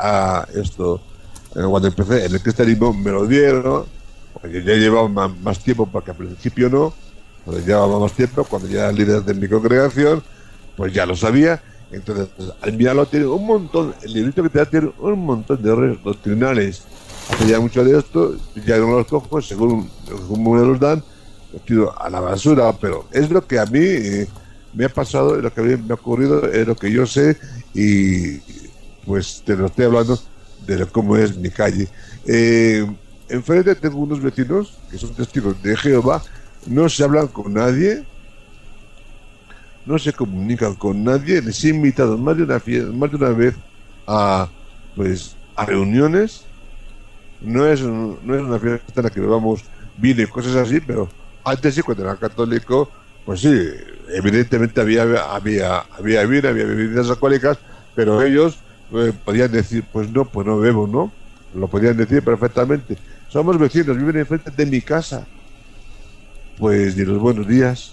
en el cristianismo me lo dieron, porque ya llevaba más tiempo, porque al principio no, cuando llevaba más tiempo, cuando ya era líder de mi congregación, pues ya lo sabía. Entonces, al mirarlo tiene un montón, el librito que te da tiene un montón de errores doctrinales. Hace ya mucho de esto, ya no los cojo, según me los dan, los tiro a la basura, pero es lo que a mí me ha pasado, es lo que a mí me ha ocurrido, es lo que yo sé, y pues te lo estoy hablando de cómo es mi calle. Enfrente tengo unos vecinos que son testigos de Jehová, no se hablan con nadie, no se comunican con nadie. Les he invitado más de una vez a reuniones. No es una fiesta en la que vamos vino y cosas así, pero antes sí, cuando era católico, pues sí, evidentemente había vino, había bebidas alcohólicas, pero ellos podían decir, pues no bebo, ¿no? Lo podían decir perfectamente. Somos vecinos, viven enfrente de mi casa. Pues ni los buenos días.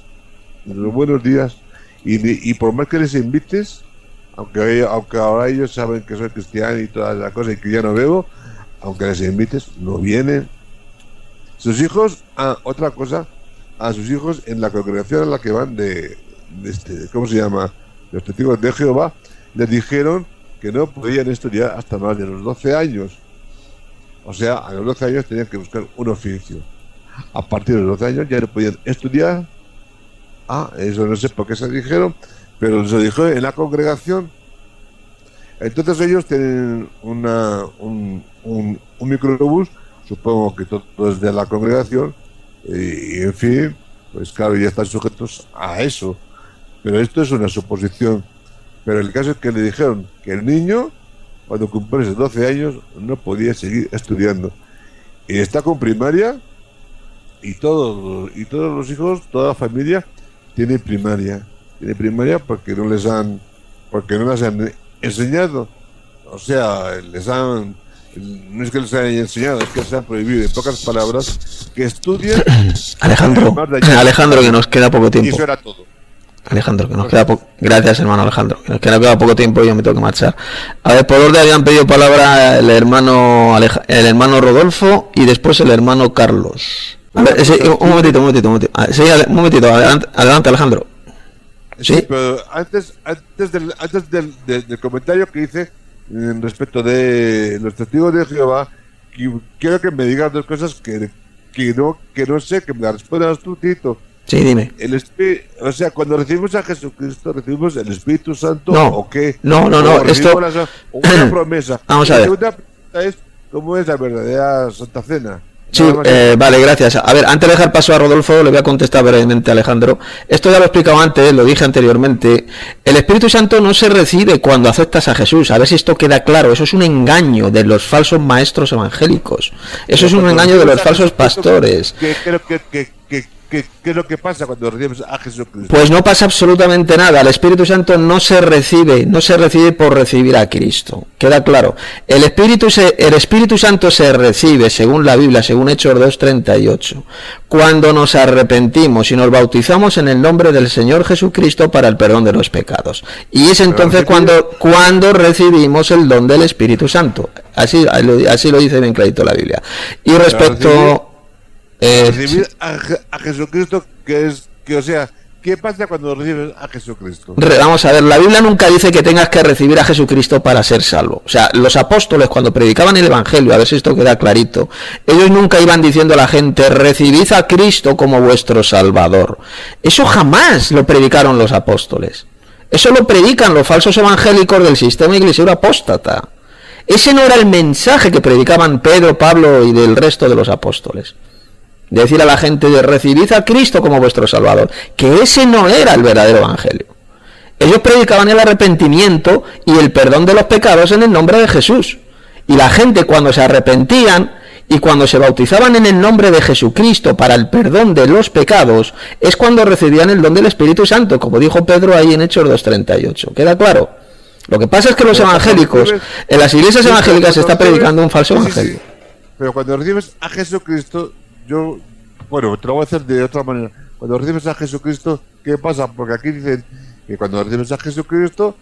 Y por más que les invites, aunque ahora ellos saben que soy cristiano y todas las cosas y que ya no bebo, aunque les invites, no vienen. Sus hijos, otra cosa, a sus hijos en la congregación en la que van ¿cómo se llama? Los testigos de Jehová, les dijeron que no podían estudiar hasta más de los 12 años. O sea, a los 12 años tenían que buscar un oficio. A partir de los 12 años ya no podían estudiar. Eso no sé por qué se dijeron, pero se dijo en la congregación. Entonces ellos tienen un microbús, supongo que todos de la congregación, y en fin, pues claro, ya están sujetos a eso. Pero esto es una suposición. Pero el caso es que le dijeron que el niño, cuando cumpliese 12 años, no podía seguir estudiando. Y está con primaria, y todos los hijos, toda la familia, tiene primaria porque no les han enseñado. O sea, no es que les hayan enseñado, es que les han prohibido, en pocas palabras, que estudien. Alejandro, que nos queda poco tiempo. Y eso era todo. Alejandro, que nos queda poco. Gracias, hermano Alejandro, que nos queda poco tiempo y yo me tengo que marchar. A ver, por orden habían pedido palabra el hermano Rodolfo y después el hermano Carlos. A ver, un momentito. Sí, un momentito, adelante Alejandro. Sí, pero antes del comentario que hice respecto de los testigos de Jehová, quiero que me digas dos cosas que no sé, que me las respondas tú, Tito. Sí, dime. O sea, cuando recibimos a Jesucristo, ¿recibimos el Espíritu Santo No. o qué? No, ¿O esto... recibimos una promesa? Vamos a La ver. segunda pregunta es, ¿cómo es la verdadera Santa Cena? Sí, Nada más. vale, gracias. A ver, antes de dejar paso a Rodolfo, le voy a contestar brevemente a Alejandro. Esto ya lo he explicado antes, lo dije anteriormente. El Espíritu Santo no se recibe cuando aceptas a Jesús. A ver si esto queda claro. Eso es un engaño de los falsos maestros evangélicos. Eso es un engaño de los falsos pastores. ¿Qué es lo que pasa cuando recibes a Jesucristo? Pues no pasa absolutamente nada. El Espíritu Santo no se recibe por recibir a Cristo. Queda claro. El Espíritu Santo se recibe, según la Biblia, según Hechos 2:38, cuando nos arrepentimos y nos bautizamos en el nombre del Señor Jesucristo para el perdón de los pecados. Y es entonces cuando recibimos el don del Espíritu Santo. Así lo dice bien clarito la Biblia. Y respecto... recibir a Jesucristo, o sea, ¿qué pasa cuando recibes a Jesucristo? Vamos a ver, la Biblia nunca dice que tengas que recibir a Jesucristo para ser salvo. O sea, los apóstoles cuando predicaban el Evangelio, a ver si esto queda clarito, ellos nunca iban diciendo a la gente, recibid a Cristo como vuestro Salvador. Eso jamás lo predicaron los apóstoles. Eso lo predican los falsos evangélicos del sistema iglesiero apóstata. Ese no era el mensaje que predicaban Pedro, Pablo y del resto de los apóstoles. De decir a la gente de recibid a Cristo como vuestro Salvador, que ese no era el verdadero evangelio. Ellos predicaban el arrepentimiento y el perdón de los pecados en el nombre de Jesús. Y la gente cuando se arrepentían y cuando se bautizaban en el nombre de Jesucristo para el perdón de los pecados, es cuando recibían el don del Espíritu Santo, como dijo Pedro ahí en Hechos 2:38. ¿Queda claro? Lo que pasa es que los evangélicos, en las iglesias evangélicas se está predicando un falso evangelio. Sí. Pero cuando recibes a Jesucristo, te lo voy a hacer de otra manera. Cuando recibes a Jesucristo, ¿qué pasa? Porque aquí dicen que cuando recibes a Jesucristo,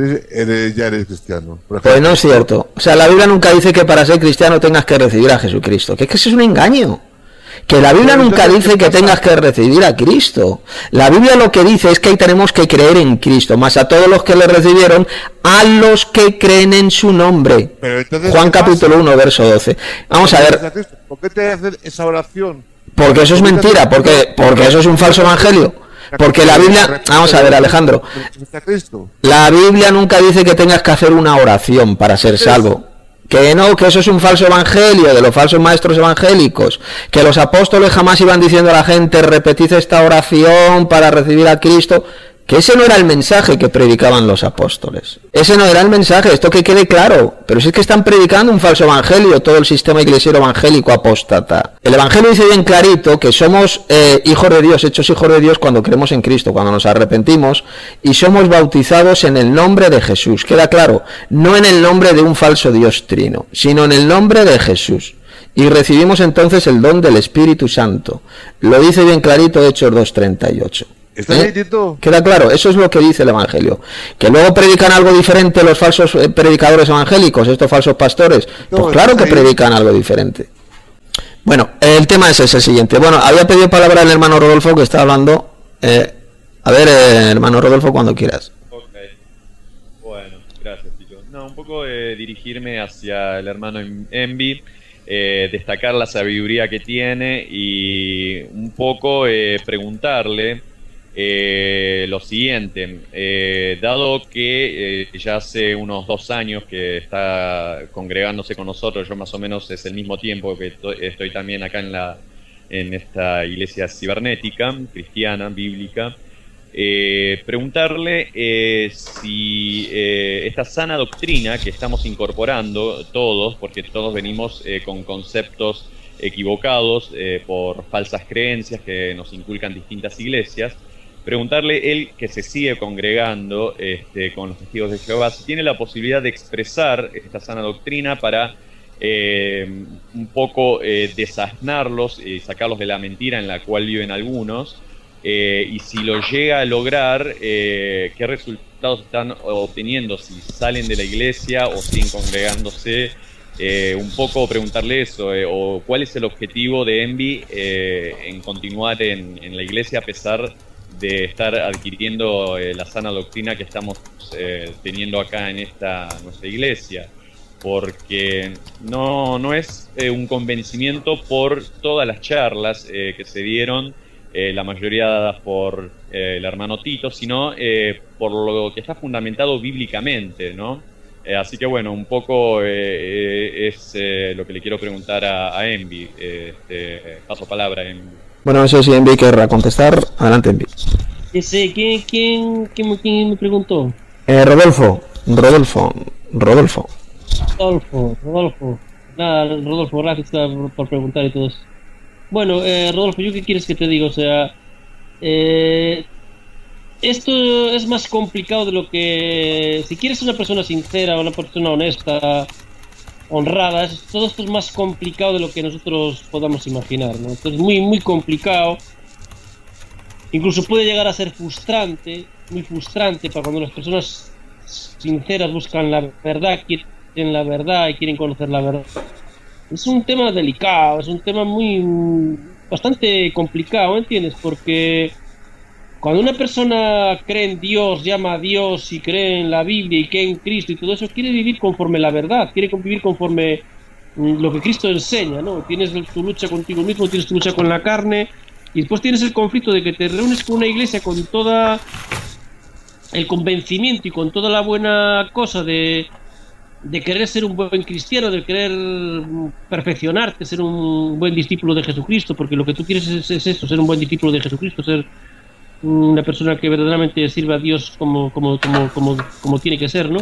ya eres cristiano. Pues no es cierto. O sea, la Biblia nunca dice que para ser cristiano tengas que recibir a Jesucristo. Que es que eso es un engaño. Que la Biblia nunca dice que tengas que recibir a Cristo. La Biblia lo que dice es que ahí tenemos que creer en Cristo, más a todos los que le recibieron, a los que creen en su nombre. Pero entonces, Juan capítulo 1, verso 12. Vamos a ver. ¿Por qué te hacen esa oración? Porque eso es mentira, porque eso es un falso evangelio. Porque la Biblia, vamos a ver, Alejandro, la Biblia nunca dice que tengas que hacer una oración para ser salvo. Que no, que eso es un falso evangelio de los falsos maestros evangélicos, que los apóstoles jamás iban diciendo a la gente repetid esta oración para recibir a Cristo, que ese no era el mensaje que predicaban los apóstoles, ese no era el mensaje, esto que quede claro. Pero si es que están predicando un falso evangelio todo el sistema iglesiero evangélico apóstata. El evangelio dice bien clarito que somos hijos de Dios, hechos hijos de Dios cuando creemos en Cristo, cuando nos arrepentimos y somos bautizados en el nombre de Jesús. Queda claro, no en el nombre de un falso Dios trino, sino en el nombre de Jesús. Y recibimos entonces el don del Espíritu Santo. Lo dice bien clarito Hechos 2:38. Queda claro, eso es lo que dice el Evangelio. Que luego predican algo diferente los falsos predicadores evangélicos, estos falsos pastores, pues claro que predican algo diferente. Bueno, el tema es el siguiente. Bueno, había pedido palabra el hermano Rodolfo que está hablando. A ver, hermano Rodolfo, cuando quieras. Ok. Bueno, gracias, chicos. No, un poco dirigirme hacia el hermano Envy. Destacar la sabiduría que tiene y un poco preguntarle lo siguiente, dado que ya hace unos 2 años que está congregándose con nosotros, yo más o menos es el mismo tiempo que estoy también acá en esta iglesia cibernética, cristiana, bíblica, preguntarle si esta sana doctrina que estamos incorporando todos, porque todos venimos con conceptos equivocados por falsas creencias que nos inculcan distintas iglesias, preguntarle él que se sigue congregando con los testigos de Jehová, si tiene la posibilidad de expresar esta sana doctrina para un poco desasnarlos y sacarlos de la mentira en la cual viven algunos, y si lo llega a lograr, qué resultados están obteniendo, si salen de la iglesia o siguen congregándose. Un poco preguntarle eso, o cuál es el objetivo de Envy en continuar en la iglesia a pesar de estar adquiriendo la sana doctrina que estamos teniendo acá en nuestra iglesia, porque no es un convencimiento por todas las charlas que se dieron la mayoría dadas por el hermano Tito, sino por lo que está fundamentado bíblicamente, ¿no? Así que bueno, un poco es lo que le quiero preguntar a Envi. Paso palabra, Envi. Bueno, no sé si Envi querrá contestar. Adelante, Envi. ¿Quién me preguntó? Rodolfo. Nada, Rodolfo, gracias por preguntar y todo eso. Bueno, Rodolfo, ¿yo qué quieres que te diga? O sea, esto es más complicado de lo que... Si quieres una persona sincera, una persona honesta, honrada, todo esto es más complicado de lo que nosotros podamos imaginar, ¿no? Esto es muy, muy complicado. Incluso puede llegar a ser frustrante, muy frustrante para cuando las personas sinceras buscan la verdad, quieren la verdad y quieren conocer la verdad. Es un tema delicado, es un tema bastante complicado, ¿entiendes? Porque cuando una persona cree en Dios, llama a Dios y cree en la Biblia y cree en Cristo y todo eso, quiere vivir conforme la verdad, quiere vivir conforme lo que Cristo enseña, ¿no? Tienes tu lucha contigo mismo, tienes tu lucha con la carne, y después tienes el conflicto de que te reúnes con una iglesia con toda el convencimiento y con toda la buena cosa de querer ser un buen cristiano, de querer perfeccionarte, ser un buen discípulo de Jesucristo, porque lo que tú quieres es eso, ser un buen discípulo de Jesucristo, ser una persona que verdaderamente sirve a Dios como tiene que ser, ¿no?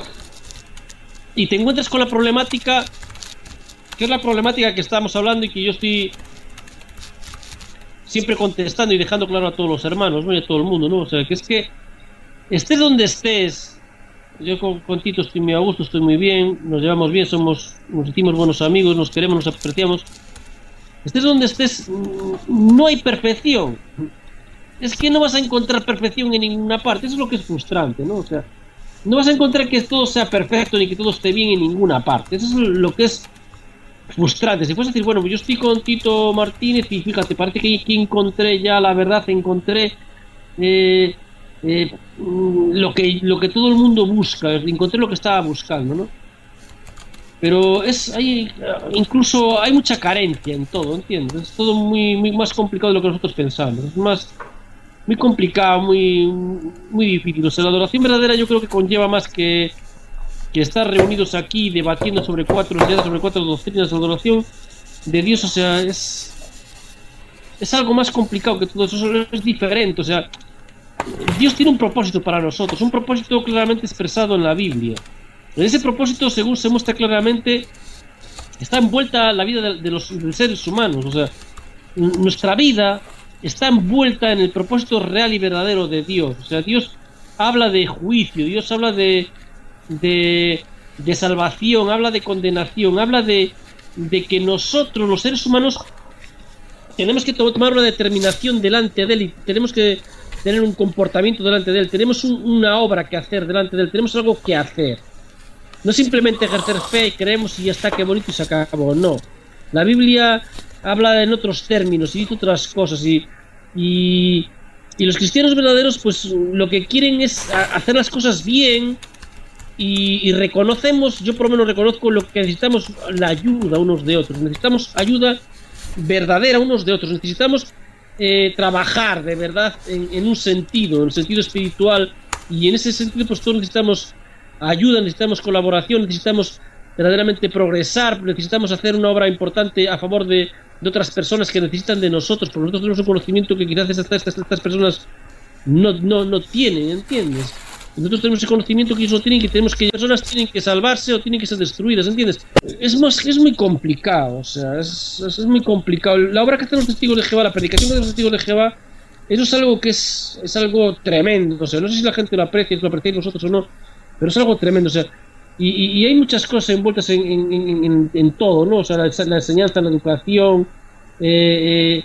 Y te encuentras con la problemática, que es la problemática que estamos hablando y que yo estoy siempre contestando y dejando claro a todos los hermanos, ¿no? Y a todo el mundo, ¿no? O sea, que es que estés donde estés, yo con Tito estoy muy a gusto, estoy muy bien, nos llevamos bien, nos sentimos buenos amigos, nos queremos, nos apreciamos. Estés donde estés, no hay perfección. Es que no vas a encontrar perfección en ninguna parte, eso es lo que es frustrante, ¿no? O sea, no vas a encontrar que todo sea perfecto ni que todo esté bien en ninguna parte, eso es lo que es frustrante. Si fuese a decir, bueno, yo estoy con Tito Martínez y fíjate, parece que encontré ya la verdad, encontré lo que todo el mundo busca, encontré lo que estaba buscando, ¿no? Pero incluso hay mucha carencia en todo, ¿entiendes? Es todo muy, muy más complicado de lo que nosotros pensamos, es muy complicado, muy difícil. O sea, la adoración verdadera yo creo que conlleva más que estar reunidos aquí debatiendo sobre cuatro doctrinas de adoración de Dios. O sea, es algo más complicado que todo eso, es diferente. O sea, Dios tiene un propósito para nosotros, un propósito claramente expresado en la Biblia. En ese propósito, según se muestra claramente, está envuelta la vida de los seres humanos. O sea, nuestra vida está envuelta en el propósito real y verdadero de Dios. O sea, Dios habla de juicio, Dios habla de salvación, habla de condenación, habla de que nosotros, los seres humanos, tenemos que tomar una determinación delante de Él y tenemos que tener un comportamiento delante de Él, tenemos una obra que hacer delante de Él, tenemos algo que hacer. No simplemente ejercer fe y creemos y ya está, qué bonito y se acabó, no. La Biblia habla en otros términos y dice otras cosas y los cristianos verdaderos pues lo que quieren es hacer las cosas bien y reconocemos, yo por lo menos reconozco lo que necesitamos, la ayuda unos de otros, necesitamos ayuda verdadera unos de otros, necesitamos trabajar de verdad en un sentido, en el sentido espiritual, y en ese sentido pues todos necesitamos ayuda, necesitamos colaboración, necesitamos verdaderamente progresar, necesitamos hacer una obra importante a favor de otras personas que necesitan de nosotros, porque nosotros tenemos un conocimiento que quizás estas personas no tienen, ¿entiendes? Nosotros tenemos ese conocimiento que ellos no tienen, que tenemos que personas tienen que salvarse o tienen que ser destruidas, ¿entiendes? Es muy complicado, o sea, es muy complicado. La obra que hacen los testigos de Jehová, la predicación de los testigos de Jehová, eso es algo que es algo tremendo, o sea, no sé si la gente lo aprecia, si lo apreciáis vosotros o no, pero es algo tremendo, o sea, y hay muchas cosas envueltas en todo, ¿no? O sea, la enseñanza, la educación, y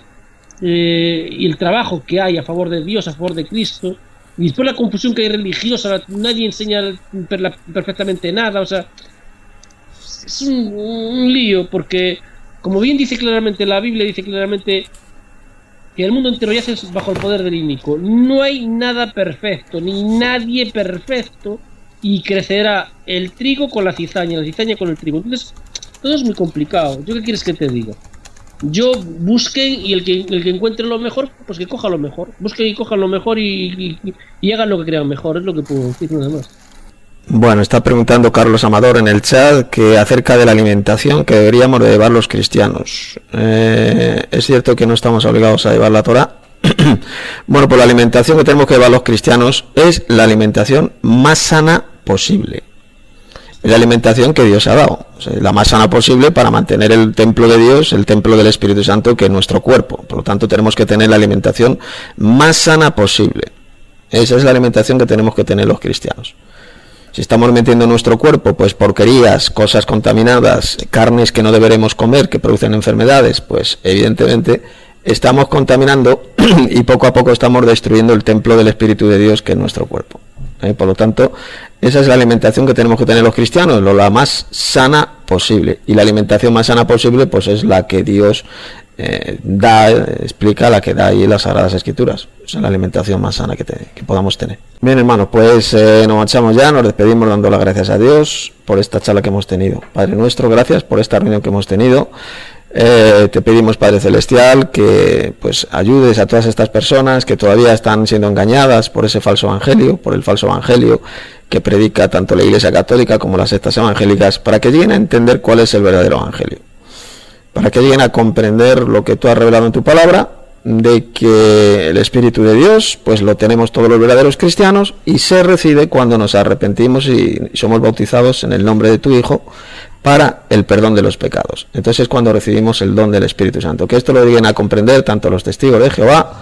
el trabajo que hay a favor de Dios, a favor de Cristo. Y después la confusión que hay religiosa, nadie enseña perfectamente nada, o sea, es un lío, porque como bien dice claramente la Biblia, dice claramente que el mundo entero yace bajo el poder del inicuo. No hay nada perfecto, ni nadie perfecto, y crecerá el trigo con la cizaña con el trigo. Entonces, todo es muy complicado. ¿Yo qué quieres que te diga? Yo busquen y el que encuentre lo mejor, pues que coja lo mejor. Busquen y cojan lo mejor y hagan lo que crean mejor, es lo que puedo decir, nada más. Bueno, está preguntando Carlos Amador en el chat que acerca de la alimentación que deberíamos de llevar los cristianos. Es cierto que no estamos obligados a llevar la Torá. Bueno, pues la alimentación que tenemos que llevar los cristianos es la alimentación más sana posible. Es la alimentación que Dios ha dado, o sea, la más sana posible para mantener el templo de Dios, el templo del Espíritu Santo, que es nuestro cuerpo. Por lo tanto, tenemos que tener la alimentación más sana posible. Esa es la alimentación que tenemos que tener los cristianos. Si estamos metiendo en nuestro cuerpo pues porquerías, cosas contaminadas, carnes que no deberemos comer, que producen enfermedades, pues evidentemente estamos contaminando y poco a poco estamos destruyendo el templo del Espíritu de Dios, que es nuestro cuerpo. Por lo tanto, esa es la alimentación que tenemos que tener los cristianos, la más sana posible. Y la alimentación más sana posible pues es la que Dios explica, la que da ahí en las Sagradas Escrituras. Esa es la alimentación más sana que podamos tener. Bien, hermanos, pues nos marchamos ya, nos despedimos dando las gracias a Dios por esta charla que hemos tenido. Padre nuestro, gracias por esta reunión que hemos tenido. Te pedimos, Padre Celestial, que pues ayudes a todas estas personas que todavía están siendo engañadas por ese falso evangelio, por el falso evangelio que predica tanto la Iglesia Católica como las sectas evangélicas, para que lleguen a entender cuál es el verdadero evangelio, para que lleguen a comprender lo que tú has revelado en tu palabra, de que el Espíritu de Dios pues lo tenemos todos los verdaderos cristianos y se recibe cuando nos arrepentimos y somos bautizados en el nombre de tu Hijo para el perdón de los pecados. Entonces es cuando recibimos el don del Espíritu Santo. Que esto lo lleguen a comprender tanto los testigos de Jehová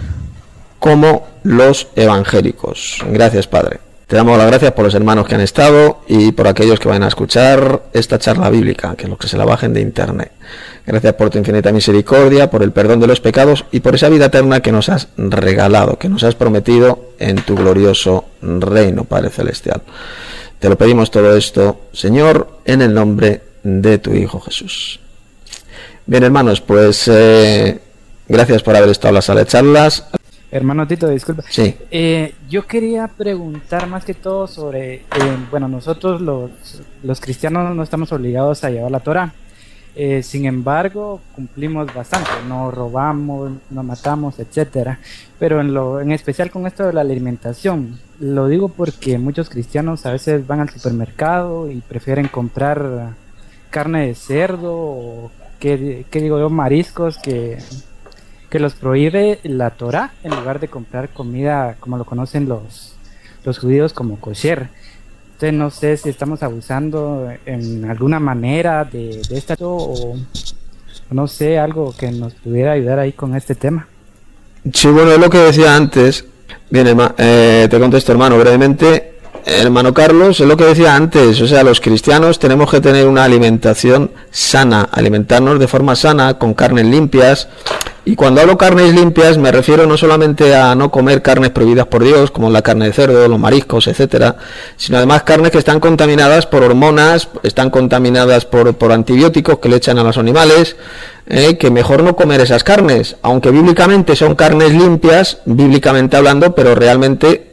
como los evangélicos. Gracias, Padre. Te damos las gracias por los hermanos que han estado y por aquellos que van a escuchar esta charla bíblica, que los que se la bajen de internet. Gracias por tu infinita misericordia, por el perdón de los pecados y por esa vida eterna que nos has regalado, que nos has prometido en tu glorioso reino, Padre Celestial. Te lo pedimos todo esto, Señor, en el nombre de tu Hijo Jesús. Bien, hermanos, pues gracias por haber estado en la sala de charlas. Hermano Tito, disculpa. Sí. Yo quería preguntar más que todo sobre, bueno, nosotros los cristianos no estamos obligados a llevar la Torá. Sin embargo, cumplimos bastante, no robamos, no matamos, etcétera. Pero en especial con esto de la alimentación, lo digo porque muchos cristianos a veces van al supermercado y prefieren comprar carne de cerdo o qué digo yo, mariscos que los prohíbe la Torá, en lugar de comprar comida como lo conocen los judíos como kosher. Entonces no sé si estamos abusando en alguna manera de esto o no sé, algo que nos pudiera ayudar ahí con este tema. Sí, bueno, es lo que decía antes. Bien, te contesto, hermano, brevemente. Hermano Carlos, es lo que decía antes, o sea, los cristianos tenemos que tener una alimentación sana, alimentarnos de forma sana, con carnes limpias. Y cuando hablo carnes limpias me refiero no solamente a no comer carnes prohibidas por Dios, como la carne de cerdo, los mariscos, etcétera, sino además carnes que están contaminadas por hormonas, están contaminadas por antibióticos que le echan a los animales, que mejor no comer esas carnes, aunque bíblicamente son carnes limpias, bíblicamente hablando, pero realmente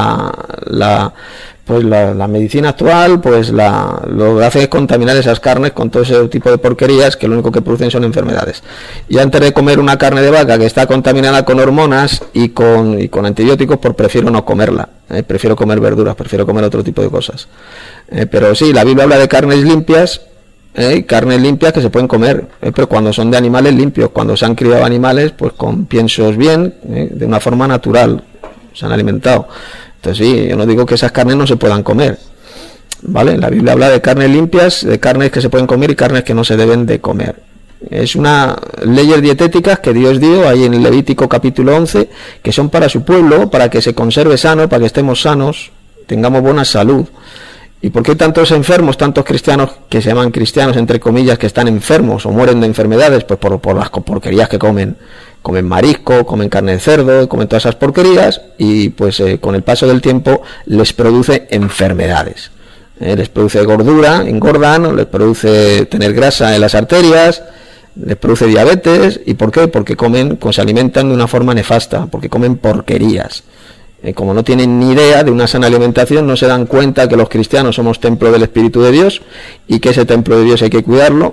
la medicina actual pues lo que hace es contaminar esas carnes con todo ese tipo de porquerías que lo único que producen son enfermedades. Y antes de comer una carne de vaca que está contaminada con hormonas y con antibióticos, pues prefiero no comerla, prefiero comer verduras, prefiero comer otro tipo de cosas. Pero sí, la Biblia habla de carnes limpias, carnes limpias que se pueden comer, pero cuando son de animales limpios, cuando se han criado animales pues con piensos bien, de una forma natural, se han alimentado. Entonces sí, yo no digo que esas carnes no se puedan comer, ¿vale? La Biblia habla de carnes limpias, de carnes que se pueden comer y carnes que no se deben de comer. Es una leyes dietéticas que Dios dio ahí en el Levítico capítulo 11, que son para su pueblo, para que se conserve sano, para que estemos sanos, tengamos buena salud. ¿Y por qué tantos enfermos, tantos cristianos que se llaman cristianos, entre comillas, que están enfermos o mueren de enfermedades? Pues por las porquerías que comen. Comen marisco, comen carne de cerdo, comen todas esas porquerías y pues con el paso del tiempo les produce enfermedades. Les produce gordura, engordan, les produce tener grasa en las arterias, les produce diabetes. ¿Y por qué? Porque se alimentan de una forma nefasta, porque comen porquerías. Como no tienen ni idea de una sana alimentación, no se dan cuenta que los cristianos somos templo del Espíritu de Dios y que ese templo de Dios hay que cuidarlo.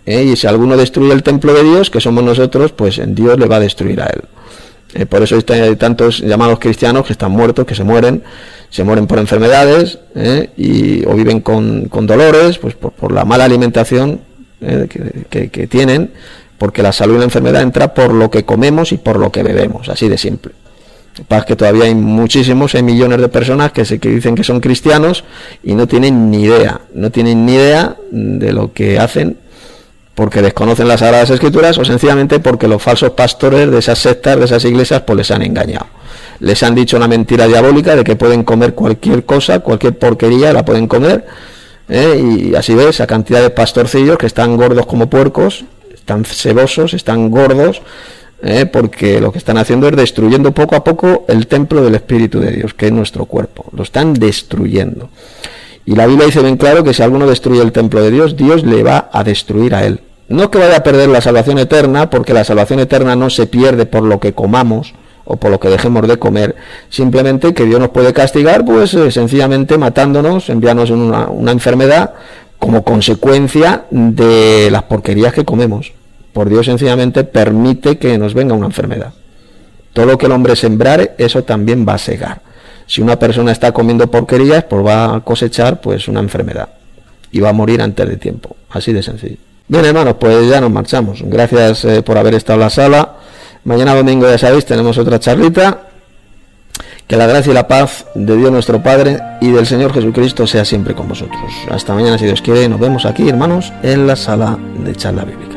Y si alguno destruye el templo de Dios, que somos nosotros, pues en Dios le va a destruir a él. Por eso hay tantos llamados cristianos que están muertos, que se mueren por enfermedades, o viven con dolores, pues por la mala alimentación que tienen, porque la salud y la enfermedad entra por lo que comemos y por lo que bebemos, así de simple. Lo que pasa es que todavía hay millones de personas que dicen que son cristianos y no tienen ni idea de lo que hacen, porque desconocen las Sagradas Escrituras o sencillamente porque los falsos pastores de esas sectas, de esas iglesias, pues les han engañado. Les han dicho una mentira diabólica de que pueden comer cualquier cosa, cualquier porquería la pueden comer, y así ves a cantidad de pastorcillos que están gordos como puercos, están cebosos, están gordos, porque lo que están haciendo es destruyendo poco a poco el templo del Espíritu de Dios, que es nuestro cuerpo. Lo están destruyendo. Y la Biblia dice bien claro que si alguno destruye el templo de Dios, Dios le va a destruir a él. No que vaya a perder la salvación eterna, porque la salvación eterna no se pierde por lo que comamos o por lo que dejemos de comer, simplemente que Dios nos puede castigar, pues sencillamente matándonos, enviándonos una enfermedad como consecuencia de las porquerías que comemos. Por Dios sencillamente permite que nos venga una enfermedad. Todo lo que el hombre sembrare, eso también va a segar. Si una persona está comiendo porquerías, pues va a cosechar pues una enfermedad y va a morir antes de tiempo, así de sencillo. Bien, hermanos, pues ya nos marchamos. Gracias por haber estado en la sala. Mañana domingo, ya sabéis, tenemos otra charlita. Que la gracia y la paz de Dios nuestro Padre y del Señor Jesucristo sea siempre con vosotros. Hasta mañana, si Dios quiere. Nos vemos aquí, hermanos, en la sala de charla bíblica.